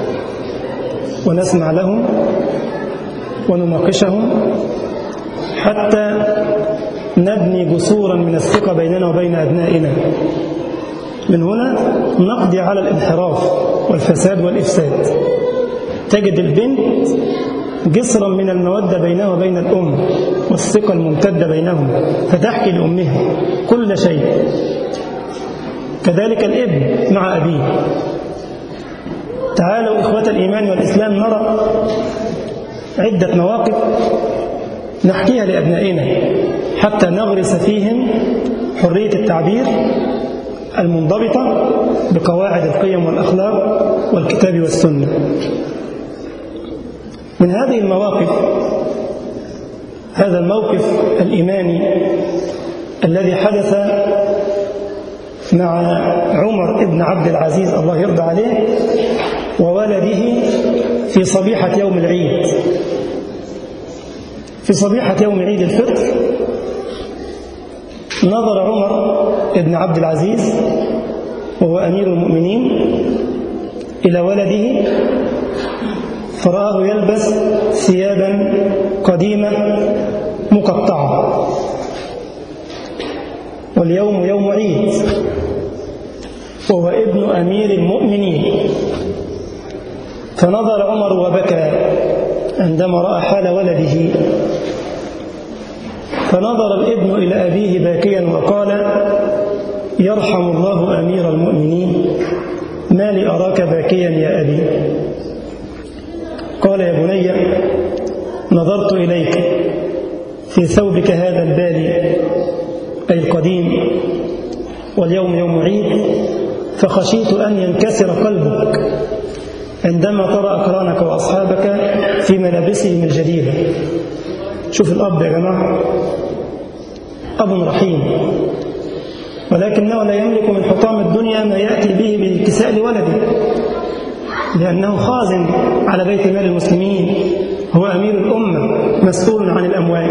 ونسمع لهم ونناقشهم حتى نبني جسورا من الثقة بيننا وبين أبنائنا. من هنا نقضي على الانحراف والفساد والإفساد. تجد البنت جسرا من المودة بينها وبين الأم والثقة الممتدة بينهم، فتحكي لأمها كل شيء. كذلك الابن مع أبيه. تعالوا إخوة الإيمان والإسلام نرى عدة مواقف نحكيها لأبنائنا حتى نغرس فيهم حرية التعبير المنضبطة بقواعد القيم والأخلاق والكتاب والسنة. من هذه المواقف هذا الموقف الإيماني الذي حدث مع عمر بن عبد العزيز الله يرضى عليه وولده في صبيحة يوم العيد. في صبيحة يوم عيد الفطر نظر عمر بن عبد العزيز وهو أمير المؤمنين إلى ولده فرآه يلبس ثيابا قديمة مقطعة، واليوم يوم عيد وهو ابن أمير المؤمنين. فنظر عمر وبكى عندما رأى حال ولده، فنظر الابن إلى أبيه باكيا وقال: يرحم الله أمير المؤمنين، ما لي أراك باكيا يا أبي؟ قال: يا بني، نظرت إليك في ثوبك هذا البالي أي القديم، واليوم يوم عيد، فخشيت أن ينكسر قلبك عندما ترى أقرانك وأصحابك في ملابسهم الجديدة. شوف الأب يا جماعة، أب رحيم، ولكنه لا يملك من حطام الدنيا ما يأتي به بالكساء لولده، لأنه خازن على بيت مال المسلمين، هو أمير الأمة مسؤول عن الأموال.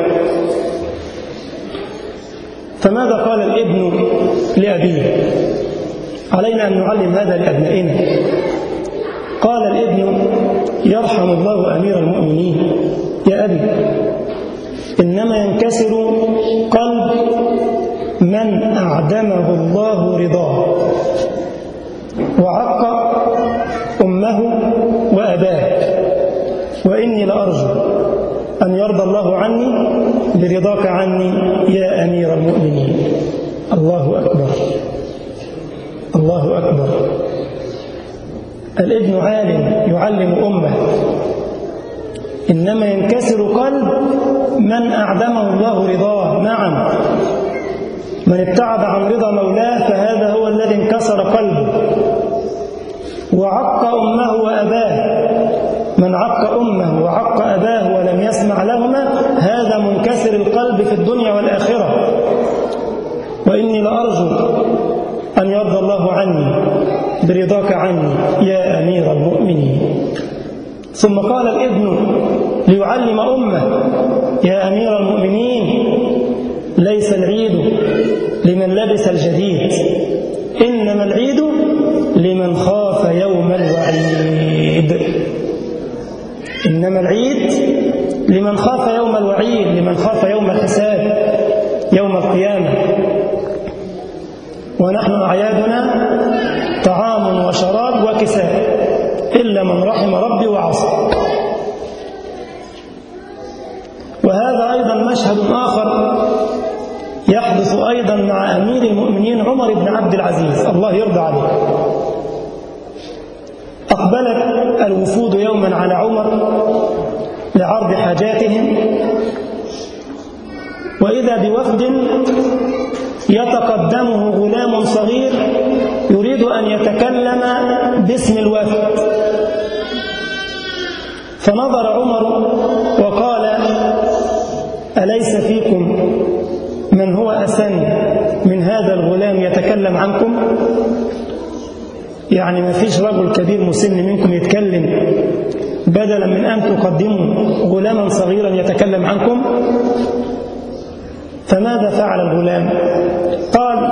فماذا قال الابن لأبيه؟ علينا أن نعلم هذا لأبنائنا. قال الابن: يرحم الله أمير المؤمنين يا أبي، إنما ينكسر قلب من أعدمه الله رضاه وعق أمه وأباه، وإني لأرجو أن يرضى الله عني برضاك عني يا أمير المؤمنين. الله أكبر، الله أكبر. الابن عالم يعلم أمه، إنما ينكسر قلب من أعدمه الله رضاه. نعم، من ابتعد عن رضا مولاه فهذا هو الذي انكسر قلبه. وعق أمه وأباه، من عق أمه وعق أباه ولم يسمع لهما هذا منكسر القلب في الدنيا والآخرة. وإني لأرجو أن يرضى الله عني برضاك عني يا أمير المؤمنين. ثم قال الابن ليعلم أمه: يا أمير المؤمنين، ليس العيد لمن لبس الجديد، إنما العيد لمن خاف يوم الوعيد. إنما العيد لمن خاف يوم الوعيد، لمن خاف يوم الحساب، يوم القيامة. ونحن أعيادنا طعام وشراب وكساء إلا من رحم ربي وعصى. وهذا أيضا مشهد آخر يحدث أيضا مع أمير المؤمنين عمر بن عبد العزيز الله يرضى عليه. أقبلت الوفود يوما على عمر لعرض حاجاتهم، وإذا بوفد يتقدمه غلام صغير يريد أن يتكلم باسم الوفد. فنظر عمر وقال: أليس فيكم من هو أسن من هذا الغلام يتكلم عنكم؟ يعني ما فيش رجل كبير مسن منكم يتكلم بدلا من أن تقدموا غلاما صغيرا يتكلم عنكم؟ فماذا فعل الغلام؟ قال: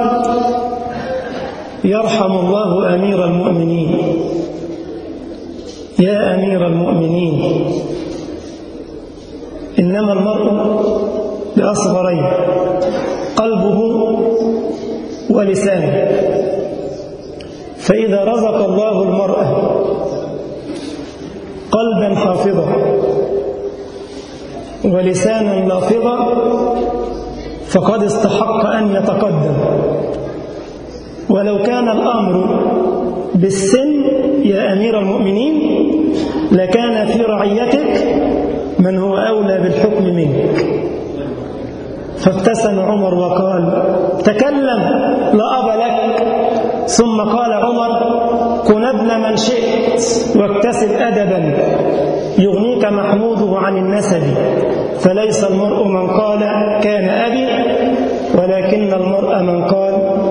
يرحم الله أمير المؤمنين. يا أمير المؤمنين، إنما المرء بأصغرين، قلبه ولسانه، فإذا رزق الله المرأة قلبا حافظا ولسانا لافظا فقد استحق أن يتقدم. ولو كان الأمر بالسن يا أمير المؤمنين لكان في رعيتك من هو أولى بالحكم منك. فابتسم عمر وقال: تكلم لا أب لك. ثم قال عمر: كن ابن من شئت واكتسب أدبا يغنيك محموده عن النسب، فليس المرء من قال كان أبي، ولكن المرء من قال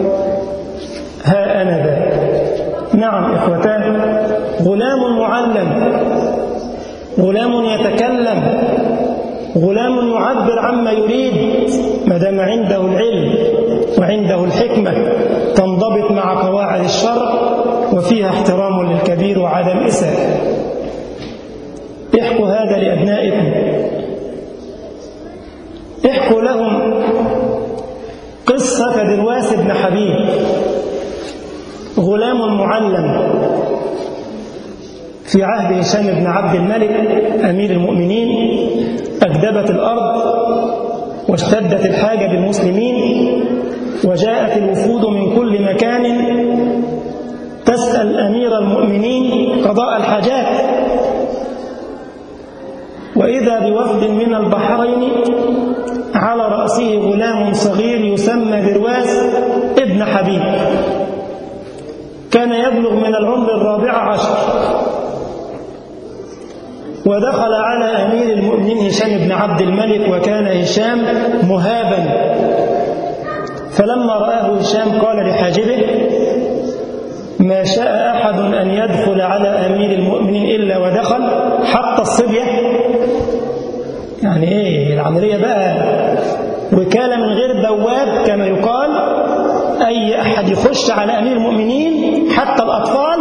ها أنا ذا. نعم إخوتان، غلام معلم، غلام يتكلم، غلام يعبر عما يريد ما دام عنده العلم وعنده الحكمة تنضبط مع قواعد الشرع وفيها احترام للكبير وعدم إساءة. احكوا هذا لأبنائكم، احكوا لهم قصة درواس بن حبيب، غلام معلم في عهد هشام بن عبد الملك أمير المؤمنين. أكدبت الأرض واشتدت الحاجة بالمسلمين، وجاءت الوفود من كل مكان تسأل أمير المؤمنين قضاء الحاجات، وإذا بوفد من البحرين على رأسه غلام صغير يسمى درواس ابن حبيب، كان يبلغ من العمر الرابع عشر، ودخل على أمير المؤمنين هشام بن عبد الملك، وكان هشام مهابا. فلما رآه هشام قال لحاجبه: ما شاء أحد أن يدخل على أمير المؤمنين إلا ودخل، حتى الصبية. يعني إيه العملية بقى؟ وكالة من غير بواب كما يقال، أي أحد يخش على أمير المؤمنين حتى الأطفال.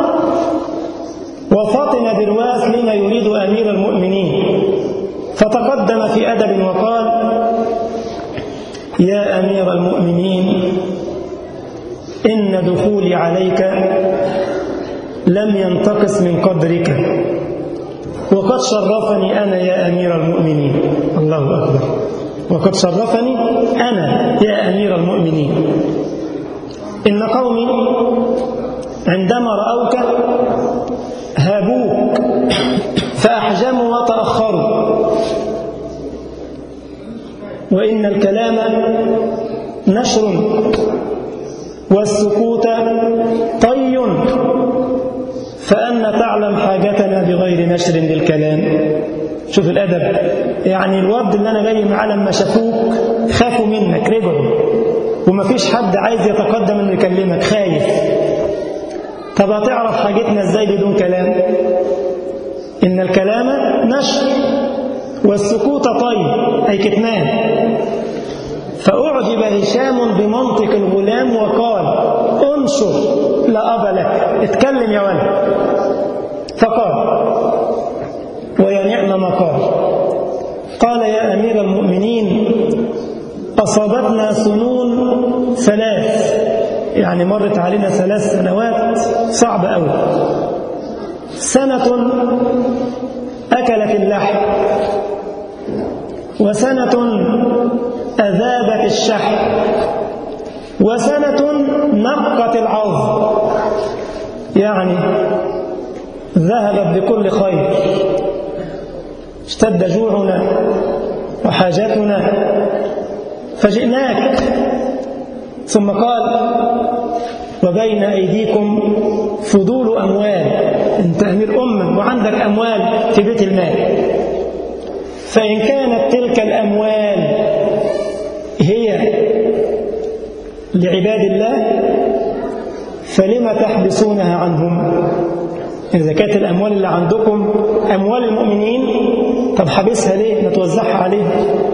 وفطن درواس لما يريد أمير المؤمنين، فتقدم في أدب وقال: يا أمير المؤمنين، إن دخولي عليك لم ينتقص من قدرك، وقد شرفني أنا يا أمير المؤمنين. الله أكبر. وقد شرفني أنا يا أمير المؤمنين. إن قومي عندما رأوك هابوك فأحجموا وتأخروا، وإن الكلام نشر والسكوت طي، فأن تعلم حاجتنا بغير نشر للكلام. شوف الأدب، يعني الورد اللي أنا جاي معاه لما شافوك خافوا منك رجعوا، وما فيش حد عايز يتقدم إنه يكلمك، خايف. طب هتعرف حاجتنا إزاي بدون كلام؟ إن الكلام نشر والسكوت طي، أي كتمان. فأعجب هشام بمنطق الغلام وقال: انشر لا أب لك، اتكلم يا ولد. فقال، ويا نعم ما قال، قال: يا أمير المؤمنين، أصابتنا سنون ثلاث، يعني مرت علينا ثلاث سنوات صعبة أوي. سنة أكلت اللحم، وسنة أذابت الشحم، وسنة نقت العظم، يعني ذهبت بكل خير. اشتد جوعنا وحاجتنا فجئناك. ثم قال: وبين أيديكم فضول أموال، أنت أمير أمة وعندك أموال في بيت المال، فإن كانت تلك الأموال هي لعباد الله فلم تحبسونها عنهم؟ إذا كانت الأموال اللي عندكم أموال المؤمنين، طب حبسها ليه؟ ما توزعها عليهم.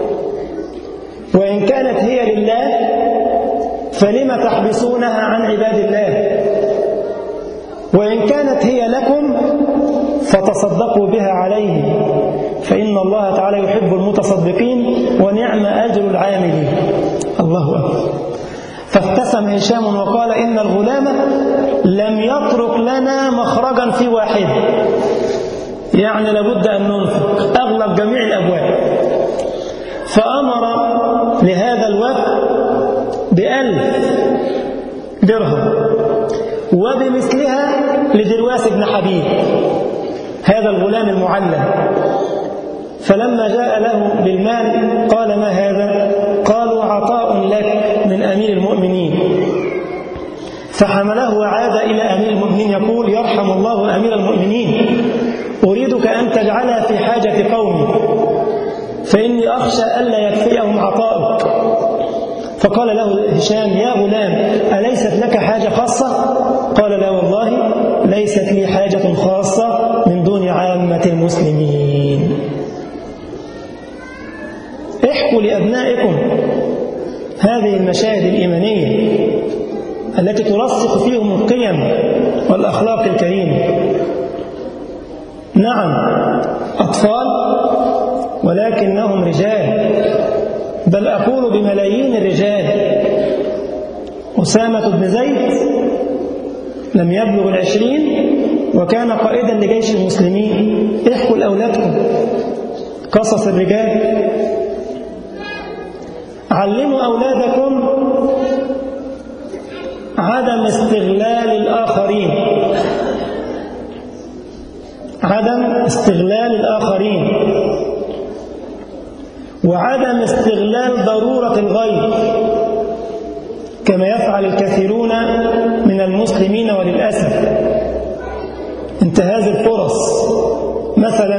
وإن كانت هي لله فلم تحبسونها عن عباد الله؟ وإن كانت هي لكم فتصدقوا بها عليه، فإن الله تعالى يحب المتصدقين ونعم أجر العاملين. الله أكبر. فابتسم هشام وقال: إن الغلام لم يترك لنا مخرجا في واحد، يعني لابد أن ننفق، أغلق جميع الأبواب. فأمر لهذا الوفد بألف درهم وبمثلها لدرواس بن حبيب هذا الغلام المعلم. فلما جاء له بالمال قال: ما هذا؟ قالوا: عطاء لك من أمير المؤمنين. فحمله وعاد إلى أمير المؤمنين يقول: يرحم الله أمير المؤمنين، أريدك أن تجعلها في حاجة قومي، فإني أخشى ألا يكفيهم عطاؤك. فقال له هشام: يا غلام، أليست لك حاجة خاصة؟ قال: لا والله، ليست لي حاجة خاصة من دون عامة المسلمين. احكوا لأبنائكم هذه المشاهد الإيمانية التي ترسخ فيهم القيم والأخلاق الكريمة. نعم أطفال ولكنهم رجال، بل أقول بملايين الرجال. أسامة بن زيد لم يبلغ العشرين وكان قائدا لجيش المسلمين. احكوا لأولادكم قصص الرجال. علموا أولادكم عدم استغلال الآخرين، عدم استغلال الآخرين وعدم استغلال ضرورة الغير كما يفعل الكثيرون من المسلمين وللأسف. انتهاز الفرص. مثلا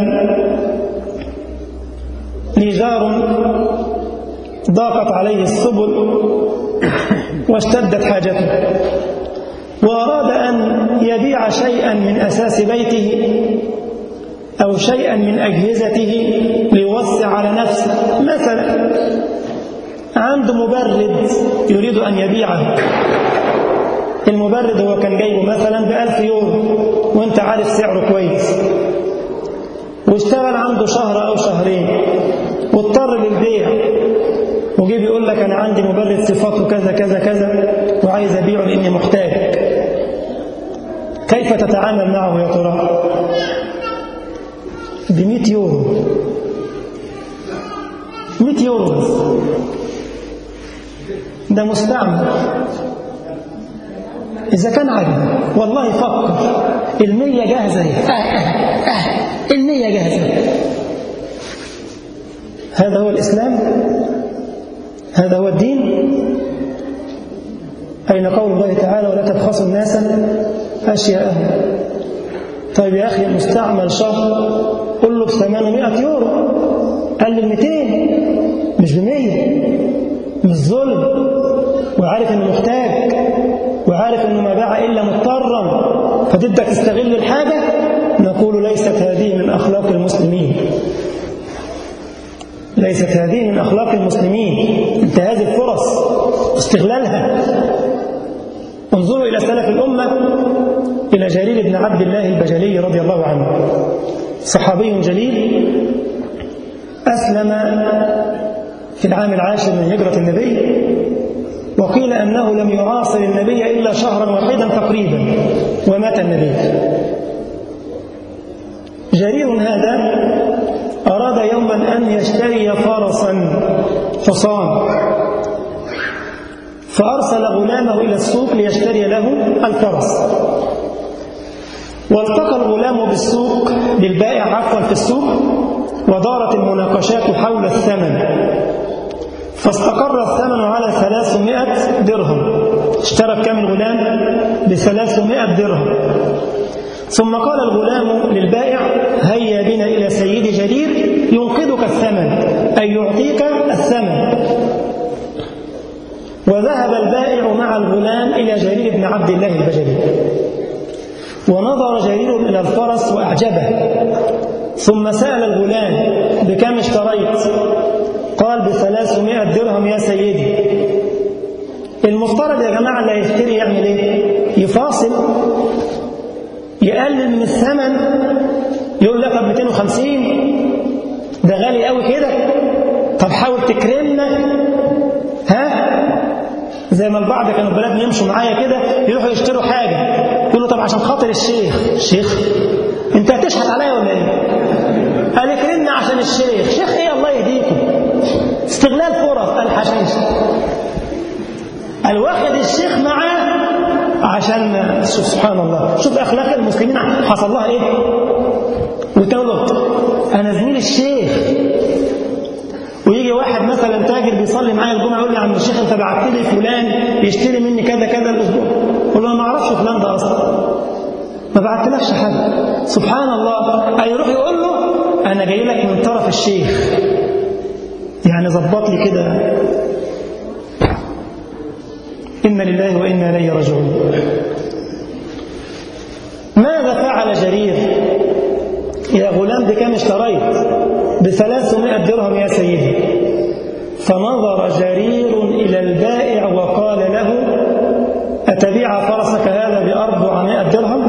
لي جار ضاقت عليه السبل واشتدت حاجته وأراد أن يبيع شيئا من أساس بيته أو شيئا من أجهزته ليوسع على نفسه. مثلا عنده مبرد يريد أن يبيعه، المبرد هو كان جايبه مثلا بألف يورو وانت عارف سعره كويس، واشتغل عنده شهر أو شهرين واضطر للبيع، وجي بيقول لك أنا عندي مبرد صفاته كذا كذا كذا وعايز أبيعه لأني محتاج. كيف تتعامل معه يا ترى؟ بمئة يورو، مئة يورو ده مستعمل. إذا كان عجب والله فكر، المية جاهزة، آه آه آه المية جاهزة. هذا هو الإسلام؟ هذا هو الدين؟ أين قول الله تعالى: ولا تبخسوا الناس أشياءهم؟ طيب يا أخي مستعمل شهر قل له بثمانمائة يورو، قال لي مئتين مش بمية، مش ظلم، وعارف انه محتاج وعارف انه ما باع الا مضطرا فتبدا تستغل الحاجه. نقول ليست هذه من اخلاق المسلمين، ليست هذه من اخلاق المسلمين. انتهاز الفرص واستغلالها. انظروا الى سلف الامه، الى جرير بن عبد الله البجلي رضي الله عنه، صحابي جليل اسلم في العام العاشر من هجرة النبي، وقيل أنه لم يعاصر النبي إلا شهرا واحدا تقريبا ومات النبي. جرير هذا أراد يوما أن يشتري فرسا حصان، فأرسل غلامه إلى السوق ليشتري له الفرس. والتقى الغلام بالسوق بالبائع عفوا في السوق، ودارت المناقشات حول الثمن، فاستقر الثمن على ثلاثمائة درهم. اشترى كم الغلام؟ بثلاثمائة درهم. ثم قال الغلام للبائع: هيا بنا إلى سيد جرير ينقذك الثمن، أي يعطيك الثمن. وذهب البائع مع الغلام إلى جرير بن عبد الله البجلي. ونظر جرير إلى الفرس وأعجبه، ثم سأل الغلام: بكم اشتريت؟ قال: بثلاثمائة درهم يا سيدي. المفترض يا جماعة اللي هيشتري يعمل ايه؟ يفاصل، يقلل من الثمن، يقول لك طب مئتين وخمسين ده غالي قوي كده، طب حاول تكرمنا. ها زي ما البعض كانوا البلاد يمشوا معايا كده يروحوا يشتروا حاجه، يقولوا طب عشان خاطر الشيخ. الشيخ انت هتشحت عليا ولا ايه؟ قال اكرمنا عشان الشيخ. شيخ ايه الله يهديكم، استغلال فرص. قال حشيش، قال واخد الشيخ معاه عشان شوف سبحان الله، شوف اخلاق المسلمين حصل لها ايه. وتقول له انا زميل الشيخ، ويجي واحد مثلا تاجر بيصلي معايا الجمعه يقول لي يا عم الشيخ انت بعت لي فلان يشتري مني كذا كذا الاسبوع، اقول له انا ما اعرفش فلان ده اصلا، ما بعتلكش حاجه. سبحان الله، هيروح يقول له انا جاي لك من طرف الشيخ، يعني ظبط لي كده. إنا لله وإنا إليه راجعون. ماذا فعل جرير؟ يا غلام بكم اشتريت؟ بثلاثمائة درهم يا سيدي. فنظر جرير إلى البائع وقال له: أتبيع فرسك هذا بأربعمائة درهم؟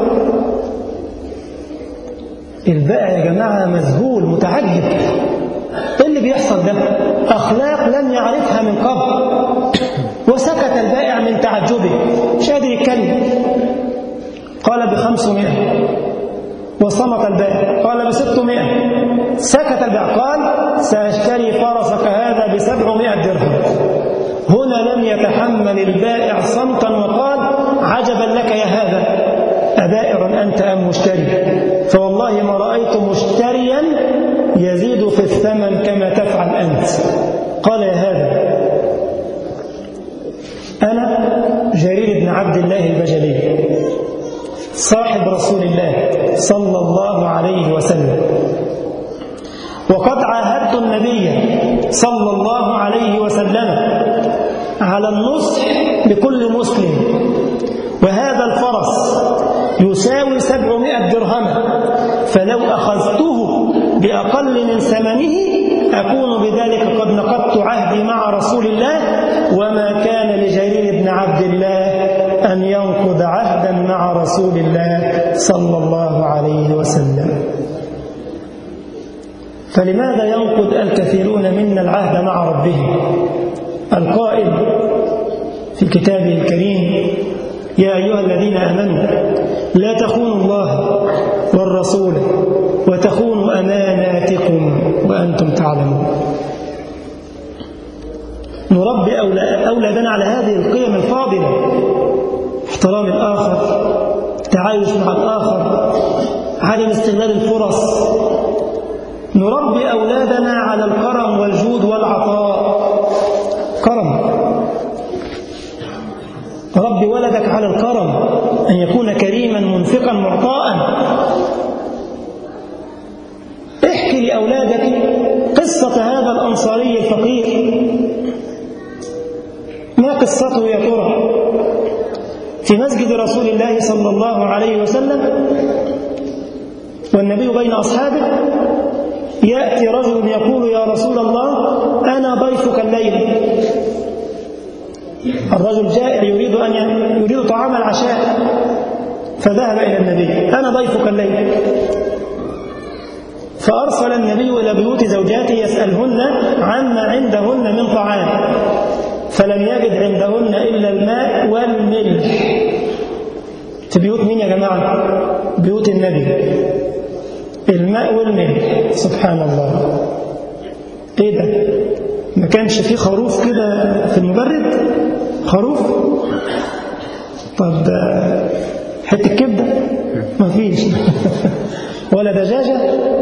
البائع يا جماعة مذهول متعجب، إيه اللي بيحصل ده؟ أخلاق لم يعرفها من قبل. وسكت البائع من تعجبه، مش قادر يتكلم. قال: بخمسمائة. وصمت البائع. قال: بستمائة. سكت البائع. قال: سأشتري فرسك هذا بسبعمائة درهم. هنا لم يتحمل البائع صمتا وقال: عجبا لك يا هذا، أبائر أنت أم مشتري؟ فوالله ما رأيت مشتريا يزيد في الثمن كما تفعل أنت. قال: يا هذا أنا جرير بن عبد الله البجلي صاحب رسول الله صلى الله عليه وسلم، وقد عاهدت النبي صلى الله عليه وسلم على النصح لكل مسلم، وهذا الفرس يساوي سبعمائة درهم، فلو أخذته بأقل من ثمنه أكون بذلك قد نقضت عهدي مع رسول الله، وما كان لجرير بن عبد الله أن ينقض عهدا مع رسول الله صلى الله عليه وسلم. فلماذا ينقض الكثيرون منا العهد مع ربهم؟ القائل في كتابه الكريم: يا أيها الذين آمنوا لا تخونوا الله والرسول وتخونوا أماناتكم وأنتم تعلمون. نربي أولادنا على هذه القيم الفاضلة: احترام الآخر، التعايش مع الآخر، عدم استغلال الفرص. نربي أولادنا على الكرم والجود والعطاء. كرم، ربي ولدك على الكرم، أن يكون كريما منفقا معطاء. احكي لأولادك قصة هذا الأنصاري الفقير. ما قصته يا ترى؟ في مسجد رسول الله صلى الله عليه وسلم والنبي بين أصحابه، يأتي رجل يقول: يا رسول الله أنا ضيفك الليلة. الرجل جائع يريد أن يريد طعام العشاء، فذهب إلى النبي: أنا ضيفك الليلة. فأرسل النبي إلى بيوت زوجاته يسألهن عما عندهن من طعام، فلم يجد عندهن إلا الماء والملح. في بيوت مين يا جماعة؟ بيوت النبي، الماء والملح. سبحان الله، إيه ده؟ ما كانش فيه خروف كده في المبرد؟ خروف؟ طب حتة كبدة؟ ما فيش. ولا دجاجة؟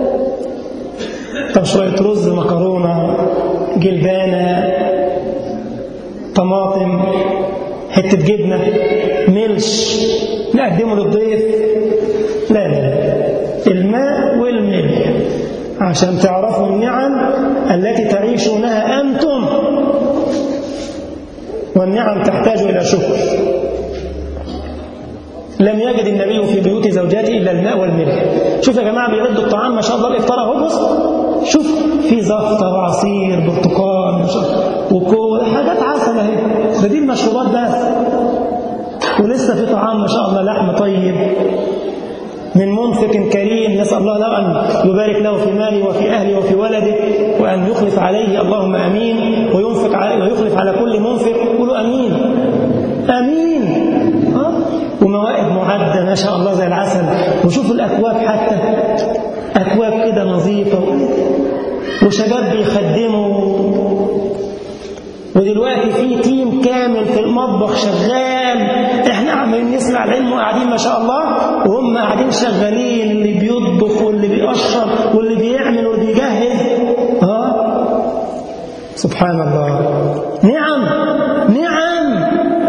طب شوية رز، مكرونة، جلبانة، طماطم، حتة جبنة، ملش نقدمه للضيف؟ لا لا، الماء والملح، عشان تعرفوا النعم التي تعيشونها أنتم، والنعم تحتاج إلى شكر. لم يجد النبي في بيوت زوجاته إلا الماء والملح. شوف يا جماعة بيعدوا الطعام ما شاء الله الإفطار أهو، بص شوف في زفته وعصير برتقال وكول حاجات عسل اهي، ده دي المشروبات بس، ولسه في طعام ما شاء الله لحم طيب من منفق كريم، نسأل الله له أن يبارك له في ماله وفي أهله وفي ولده، وأن يخلف عليه اللهم أمين، وينفق عليه ويخلف على كل منفق. قولوا أمين أمين. ها؟ وموائد معدة ما شاء الله زي العسل، وشوف الأكواب حتى أكواب كده نظيفة، وشباب بيخدموا، ودلوقتي في تيم كامل في المطبخ شغال، احنا عمالين نسمع العلم وقاعدين ما شاء الله، وهم قاعدين شغالين، اللي بيطبخ واللي بيقشر واللي بيعمل واللي بيجهز. ها سبحان الله، نعم نعم.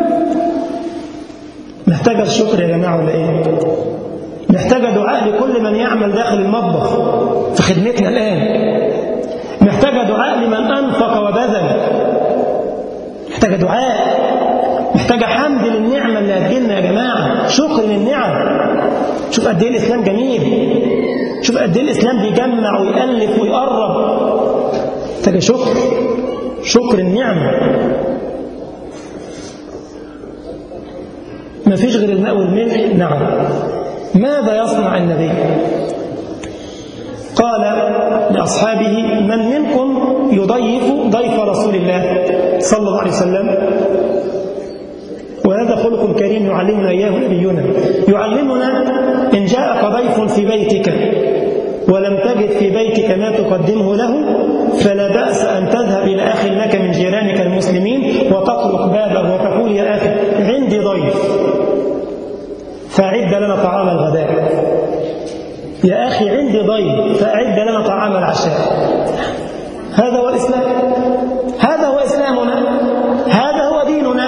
محتاجة الشكر يا جماعة ولا ايه؟ محتاجة دعاء لكل من يعمل داخل المطبخ في خدمتنا الآن، محتاجة دعاء لمن أنفق وبذل، محتاجة دعاء، محتاجة حمد للنعمة اللي هتجيلنا يا جماعة، شكر للنعم. شوف قد ايه الإسلام جميل، شوف قد ايه الإسلام بيجمع ويألف ويقرب. محتاجة شكر، شكر النعمة. ما فيش غير الماء والملح. نعم. ماذا يصنع النبي؟ قال لأصحابه: من منكم يضيف ضيف رسول الله صلى الله عليه وسلم؟ وهذا خلق كريم يعلمنا إياه نبينا، يعلمنا إن جاءك ضيف في بيتك ولم تجد في بيتك ما تقدمه له، فلا بأس أن تذهب إلى أخ لك من جيرانك المسلمين وتطرق بابه وتقول: يا أخي عندي ضيف فأعد لنا طعام الغداء، يا أخي عندي ضيف فأعد لنا طعام العشاء. هذا هو الإسلام، هذا هو إسلامنا، هذا هو ديننا.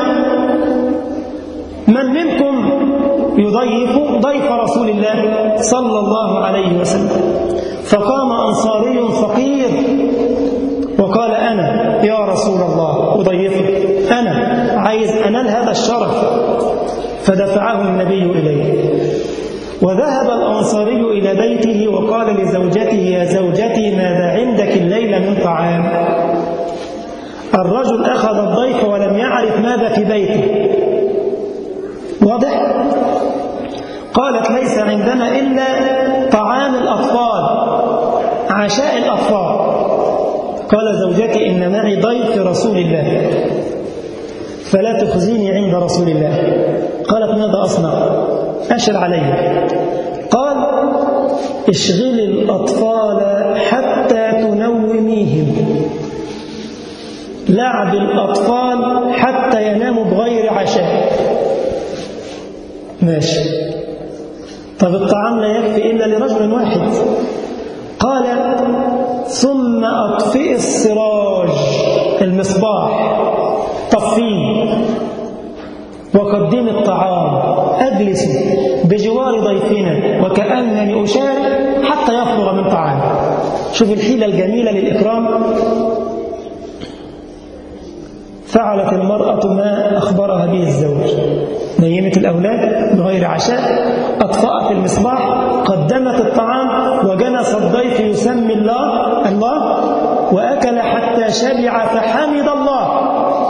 من منكم يضيف ضيف رسول الله صلى الله عليه وسلم؟ فقام أنصاري فقير وقال: أنا يا رسول الله أضيفك، أنا عايز أنال هذا الشرف. فدفعه النبي إليه، وذهب الأنصاري إلى بيته وقال لزوجته: يا زوجتي ماذا عندك الليلة من طعام؟ الرجل أخذ الضيف ولم يعرف ماذا في بيته، واضح؟ قالت: ليس عندنا إلا طعام الأطفال، عشاء الأطفال. قال زوجتي: إن معي ضيف رسول الله فلا تخزيني عند رسول الله. قالت: ماذا أصنع؟ أشر علي. قال: اشغلي الأطفال حتى تنوميهم، لعب الأطفال حتى يناموا بغير عشاء. ماشي. طب الطعام لا يكفي إلا لرجل واحد. قال: ثم أطفئ السراج، المصباح، طفيه وقدم الطعام، أجلس بجوار ضيفنا وكأنني أشارك حتى يفرغ من طعام. شوف الحيلة الجميلة للإكرام. فعلت المرأة ما أخبرها به الزوج، نيمت الأولاد بغير عشاء، أطفأت المصباح، قدمت الطعام، وجلس الضيف يسمي الله الله وأكل حتى شبع فحمد الله.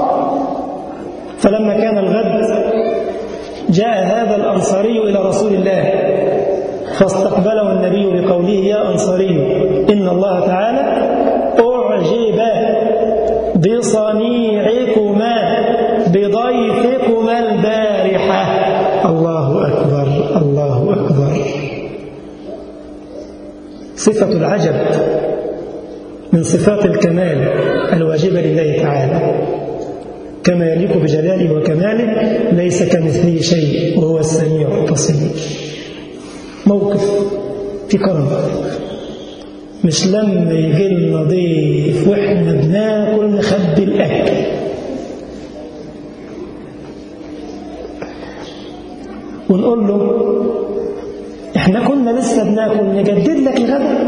فلما كان الغد جاء هذا الأنصاري إلى رسول الله فاستقبله النبي بقوله: يا أنصاري إن الله تعالى أعجب بصنيعكما بضيفكما البارحة. الله أكبر، الله أكبر. صفة العجب من صفات الكمال الواجبة لله تعالى، كما يليق بجلاله وكماله، ليس كمثله شيء وهو السميع البصير. موقف في كرم، مش لما يجي لنا ضيف واحنا بناكل نخبي الاكل. ونقول له: احنا كنا لسه بناكل، نجدد لك الغدا.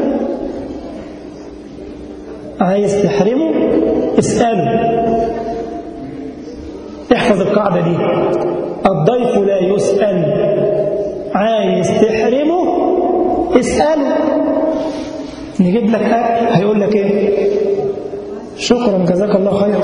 عايز تحرمه؟ اسأله. احفظ القاعدة دي: الضيف لا يسأل عايز تحرمه اسأله، نجيب لك أكل هيقول لك إيه؟ شكرا جزاك الله خير،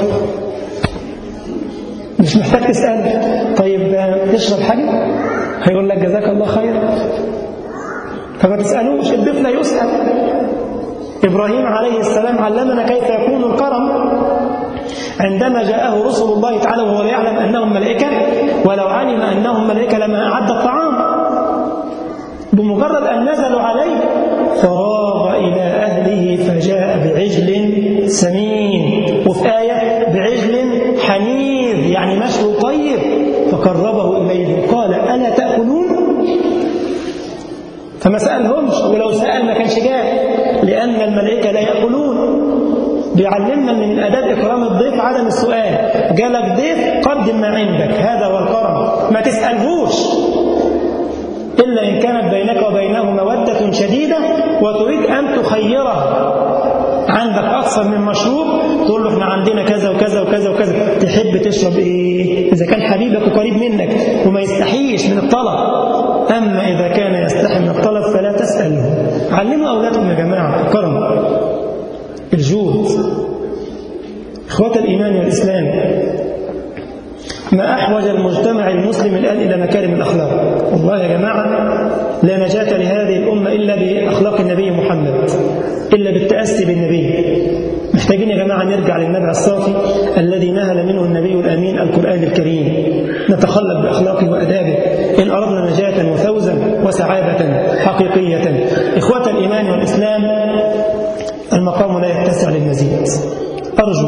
مش محتاج تسأله. طيب تشرب حاجة؟ هيقول لك جزاك الله خير، فما تسألوش، الضيف لا يسأل. إبراهيم عليه السلام علمنا كيف يكون الكرم عندما جاءه رسل الله تعالى وهو يعلم أنهم ملائكة، ولو علم أنهم ملائكة لما أعد الطعام. بمجرد أن نزلوا عليه فراغ إلى أهله فجاء بعجل سمين، وفي آية بعجل حنيذ يعني مشوي طيب، فقربه إليه قال ألا تأكلون؟ فما سألهمش، ولو سأل ما كانش جاء، لأن الملائكة لا يأكلون. بيعلمنا من الأداب إكرام الضيف عدم السؤال. جالك ضيف قدم ما عندك، هذا هو الكرم، ما تسألهوش إلا إن كانت بينك وبينه مودة شديدة وتريد أن تخيره، عندك أكثر من مشروب تقول له احنا عندنا كذا وكذا وكذا وكذا، تحب تشرب إيه؟ إذا كان حبيبك وقريب منك وما يستحيش من الطلب. أما إذا كان يستحي من الطلب فلا تسأله. علموا أولادكم يا جماعة الكرم، الجود. إخوة الإيمان والإسلام، ما أحوج المجتمع المسلم الآن إلى مكارم الأخلاق. والله يا جماعة لا نجاة لهذه الأمة إلا بأخلاق النبي محمد، إلا بالتأسي بالنبي. محتاجين يا جماعة نرجع للنبع الصافي الذي نهل منه النبي الأمين القرآن الكريم، نتخلق بأخلاقه وأدابه إن أردنا نجاة وفوزا وسعادة حقيقية. إخوة الإيمان والإسلام، المقام لا يتسع للمزيد. أرجو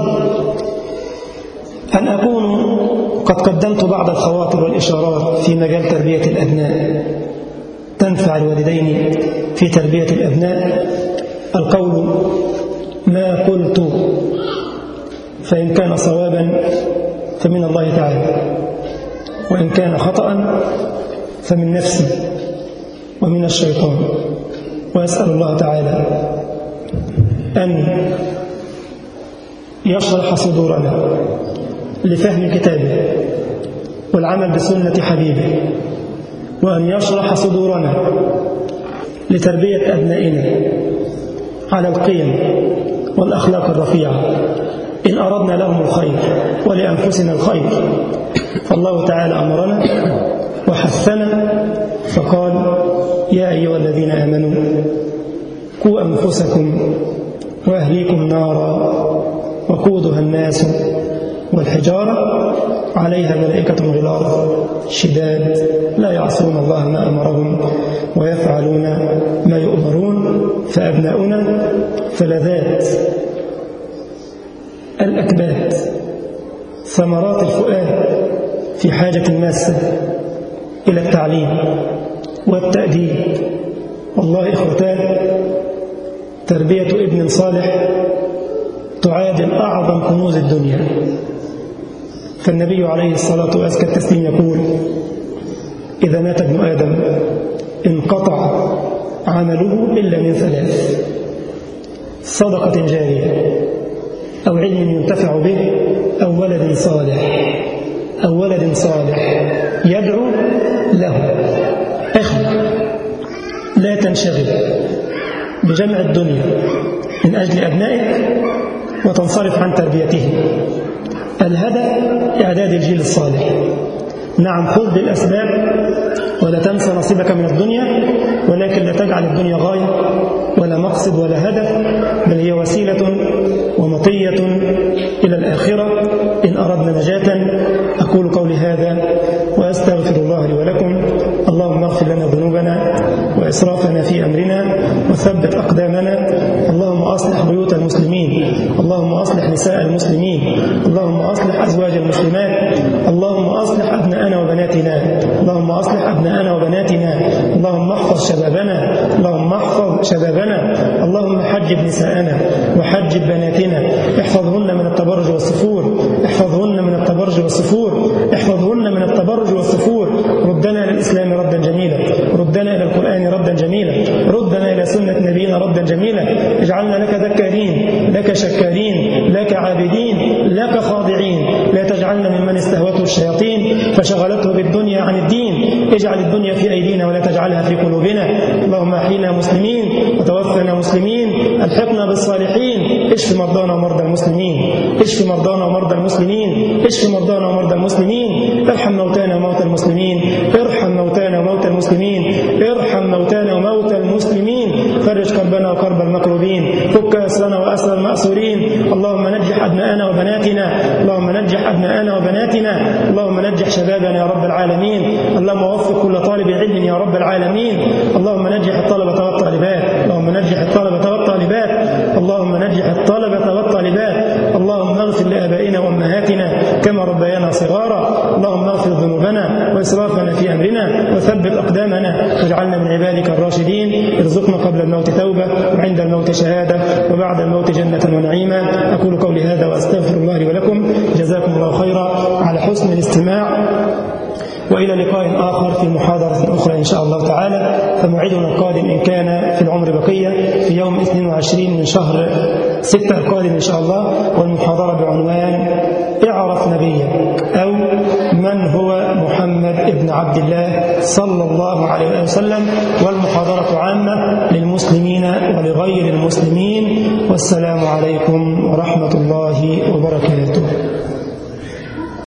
أن أكون قد قدمت بعض الخواطر والإشارات في مجال تربية الأبناء تنفع الوالدين في تربية الأبناء. القول ما قلت، فإن كان صوابا فمن الله تعالى، وإن كان خطأ فمن نفسي ومن الشيطان. وأسأل الله تعالى أن يشرح صدورنا لفهم كتابه والعمل بسنة حبيبه، وأن يشرح صدورنا لتربية أبنائنا على القيم والأخلاق الرفيعة إن أردنا لهم الخير ولأنفسنا الخير. فالله تعالى أمرنا وحثنا فقال يا أيها الذين آمنوا قوا أنفسكم وأهليكم نارا وقودها الناس والحجارة عليها ملائكة غلاظ شداد لا يعصون الله ما أمرهم ويفعلون ما يؤمرون. فأبناؤنا فلذات الأكباد، ثمرات الفؤاد، في حاجة ماسة إلى التعليم والتأديب. والله إخوتان، تربية ابن صالح تعادل أعظم كنوز الدنيا. فالنبي عليه الصلاة وأزكى التسليم يقول إذا مات ابن آدم انقطع عمله إلا من ثلاث: صدقة جارية، أو علم ينتفع به، أو ولد صالح أو ولد صالح يدعو له. إخوة، لا تنشغل بجمع الدنيا من أجل أبنائك وتنصرف عن تربيتهم. الهدف إعداد الجيل الصالح. نعم، خذ بالأسباب ولا تنسى نصيبك من الدنيا، ولكن لا تجعل الدنيا غاية ولا مقصد ولا هدف، بل هي وسيلة ومطية إلى الآخرة إن أردنا نجاة. أقول قولي هذا وأستغفر الله لي ولكم. اللهم اغفر لنا ذنوبنا وإسرافنا في أمرنا وثبت أقدامنا. اللهم أصلح بيوت المسلمين، اللهم أصلح نساء المسلمين، اللهم أصلح أزواج المسلمات، اللهم أصلح أبناءنا وبناتنا، اللهم أصلح أبناءنا وبناتنا، اللهم احفظ شبابنا، اللهم احفظ شبابنا، اللهم حجب نساءنا وحجب بناتنا، احفظهن من التبرج والسفور، احفظهن من التبرج والسفور، احفظهن من التبرج والسفور. ردنا للإسلام ردا جميلا، ردنا إلى القرآن ردا جميلا، ردنا إلى سنة نبينا ردا جميلا. اجعلنا لك ذكارين، لك شكارين، لك عابدين، لك خاضعين. لا تجعلنا ممن استهوته الشياطين فشغلته بالدنيا عن الدين. اجعل الدنيا في أيدينا ولا تجعلها في قلوبنا. اللهم أحينا مسلمين وتوفنا مسلمين، ألحقنا بالصالحين. اشف مرضانا ومرضى المسلمين، اشف مرضانا ومرضى المسلمين، اشف مرضانا ومرضى المسلمين. ارحم موتانا وموتى المسلمين، ارحم موتانا وموتى المسلمين، ارحم موتانا وموتى المسلمين. فرج كربنا وكرب المكروبين، فك أسرنا وأسر المأسورين. اللهم نجح أبناءنا وبناتنا، اللهم نجح أبناءنا وبناتنا، اللهم نجح شبابنا يا رب العالمين. اللهم وفق كل طالب علم يا رب العالمين. اللهم نجح الطلبة والطالبات، اللهم نجح الطلبة والطالبات، اللهم نجح الطلبة والطالبات. اللهم اغفر لآبائنا وأمهاتنا كما ربيانا صغارا. اللهم اغفر ذنوبنا وإسرافنا في أمرنا وثبت أقدامنا واجعلنا من عبادك الراشدين. ارزقنا قبل الموت توبة وعند الموت شهادة وبعد الموت جنة ونعيما. أقول قولي هذا وأستغفر الله لي ولكم. جزاكم الله خيرا على حسن الاستماع، وإلى لقاء آخر في محاضرة أخرى إن شاء الله تعالى. فموعدنا القادم إن كان في العمر بقية في يوم اثنين وعشرين من شهر ستة القادم إن شاء الله، والمحاضرة بعنوان اعرف نبيك، أو من هو محمد بن عبد الله صلى الله عليه وسلم. والمحاضرة عامة للمسلمين ولغير المسلمين. والسلام عليكم ورحمة الله وبركاته.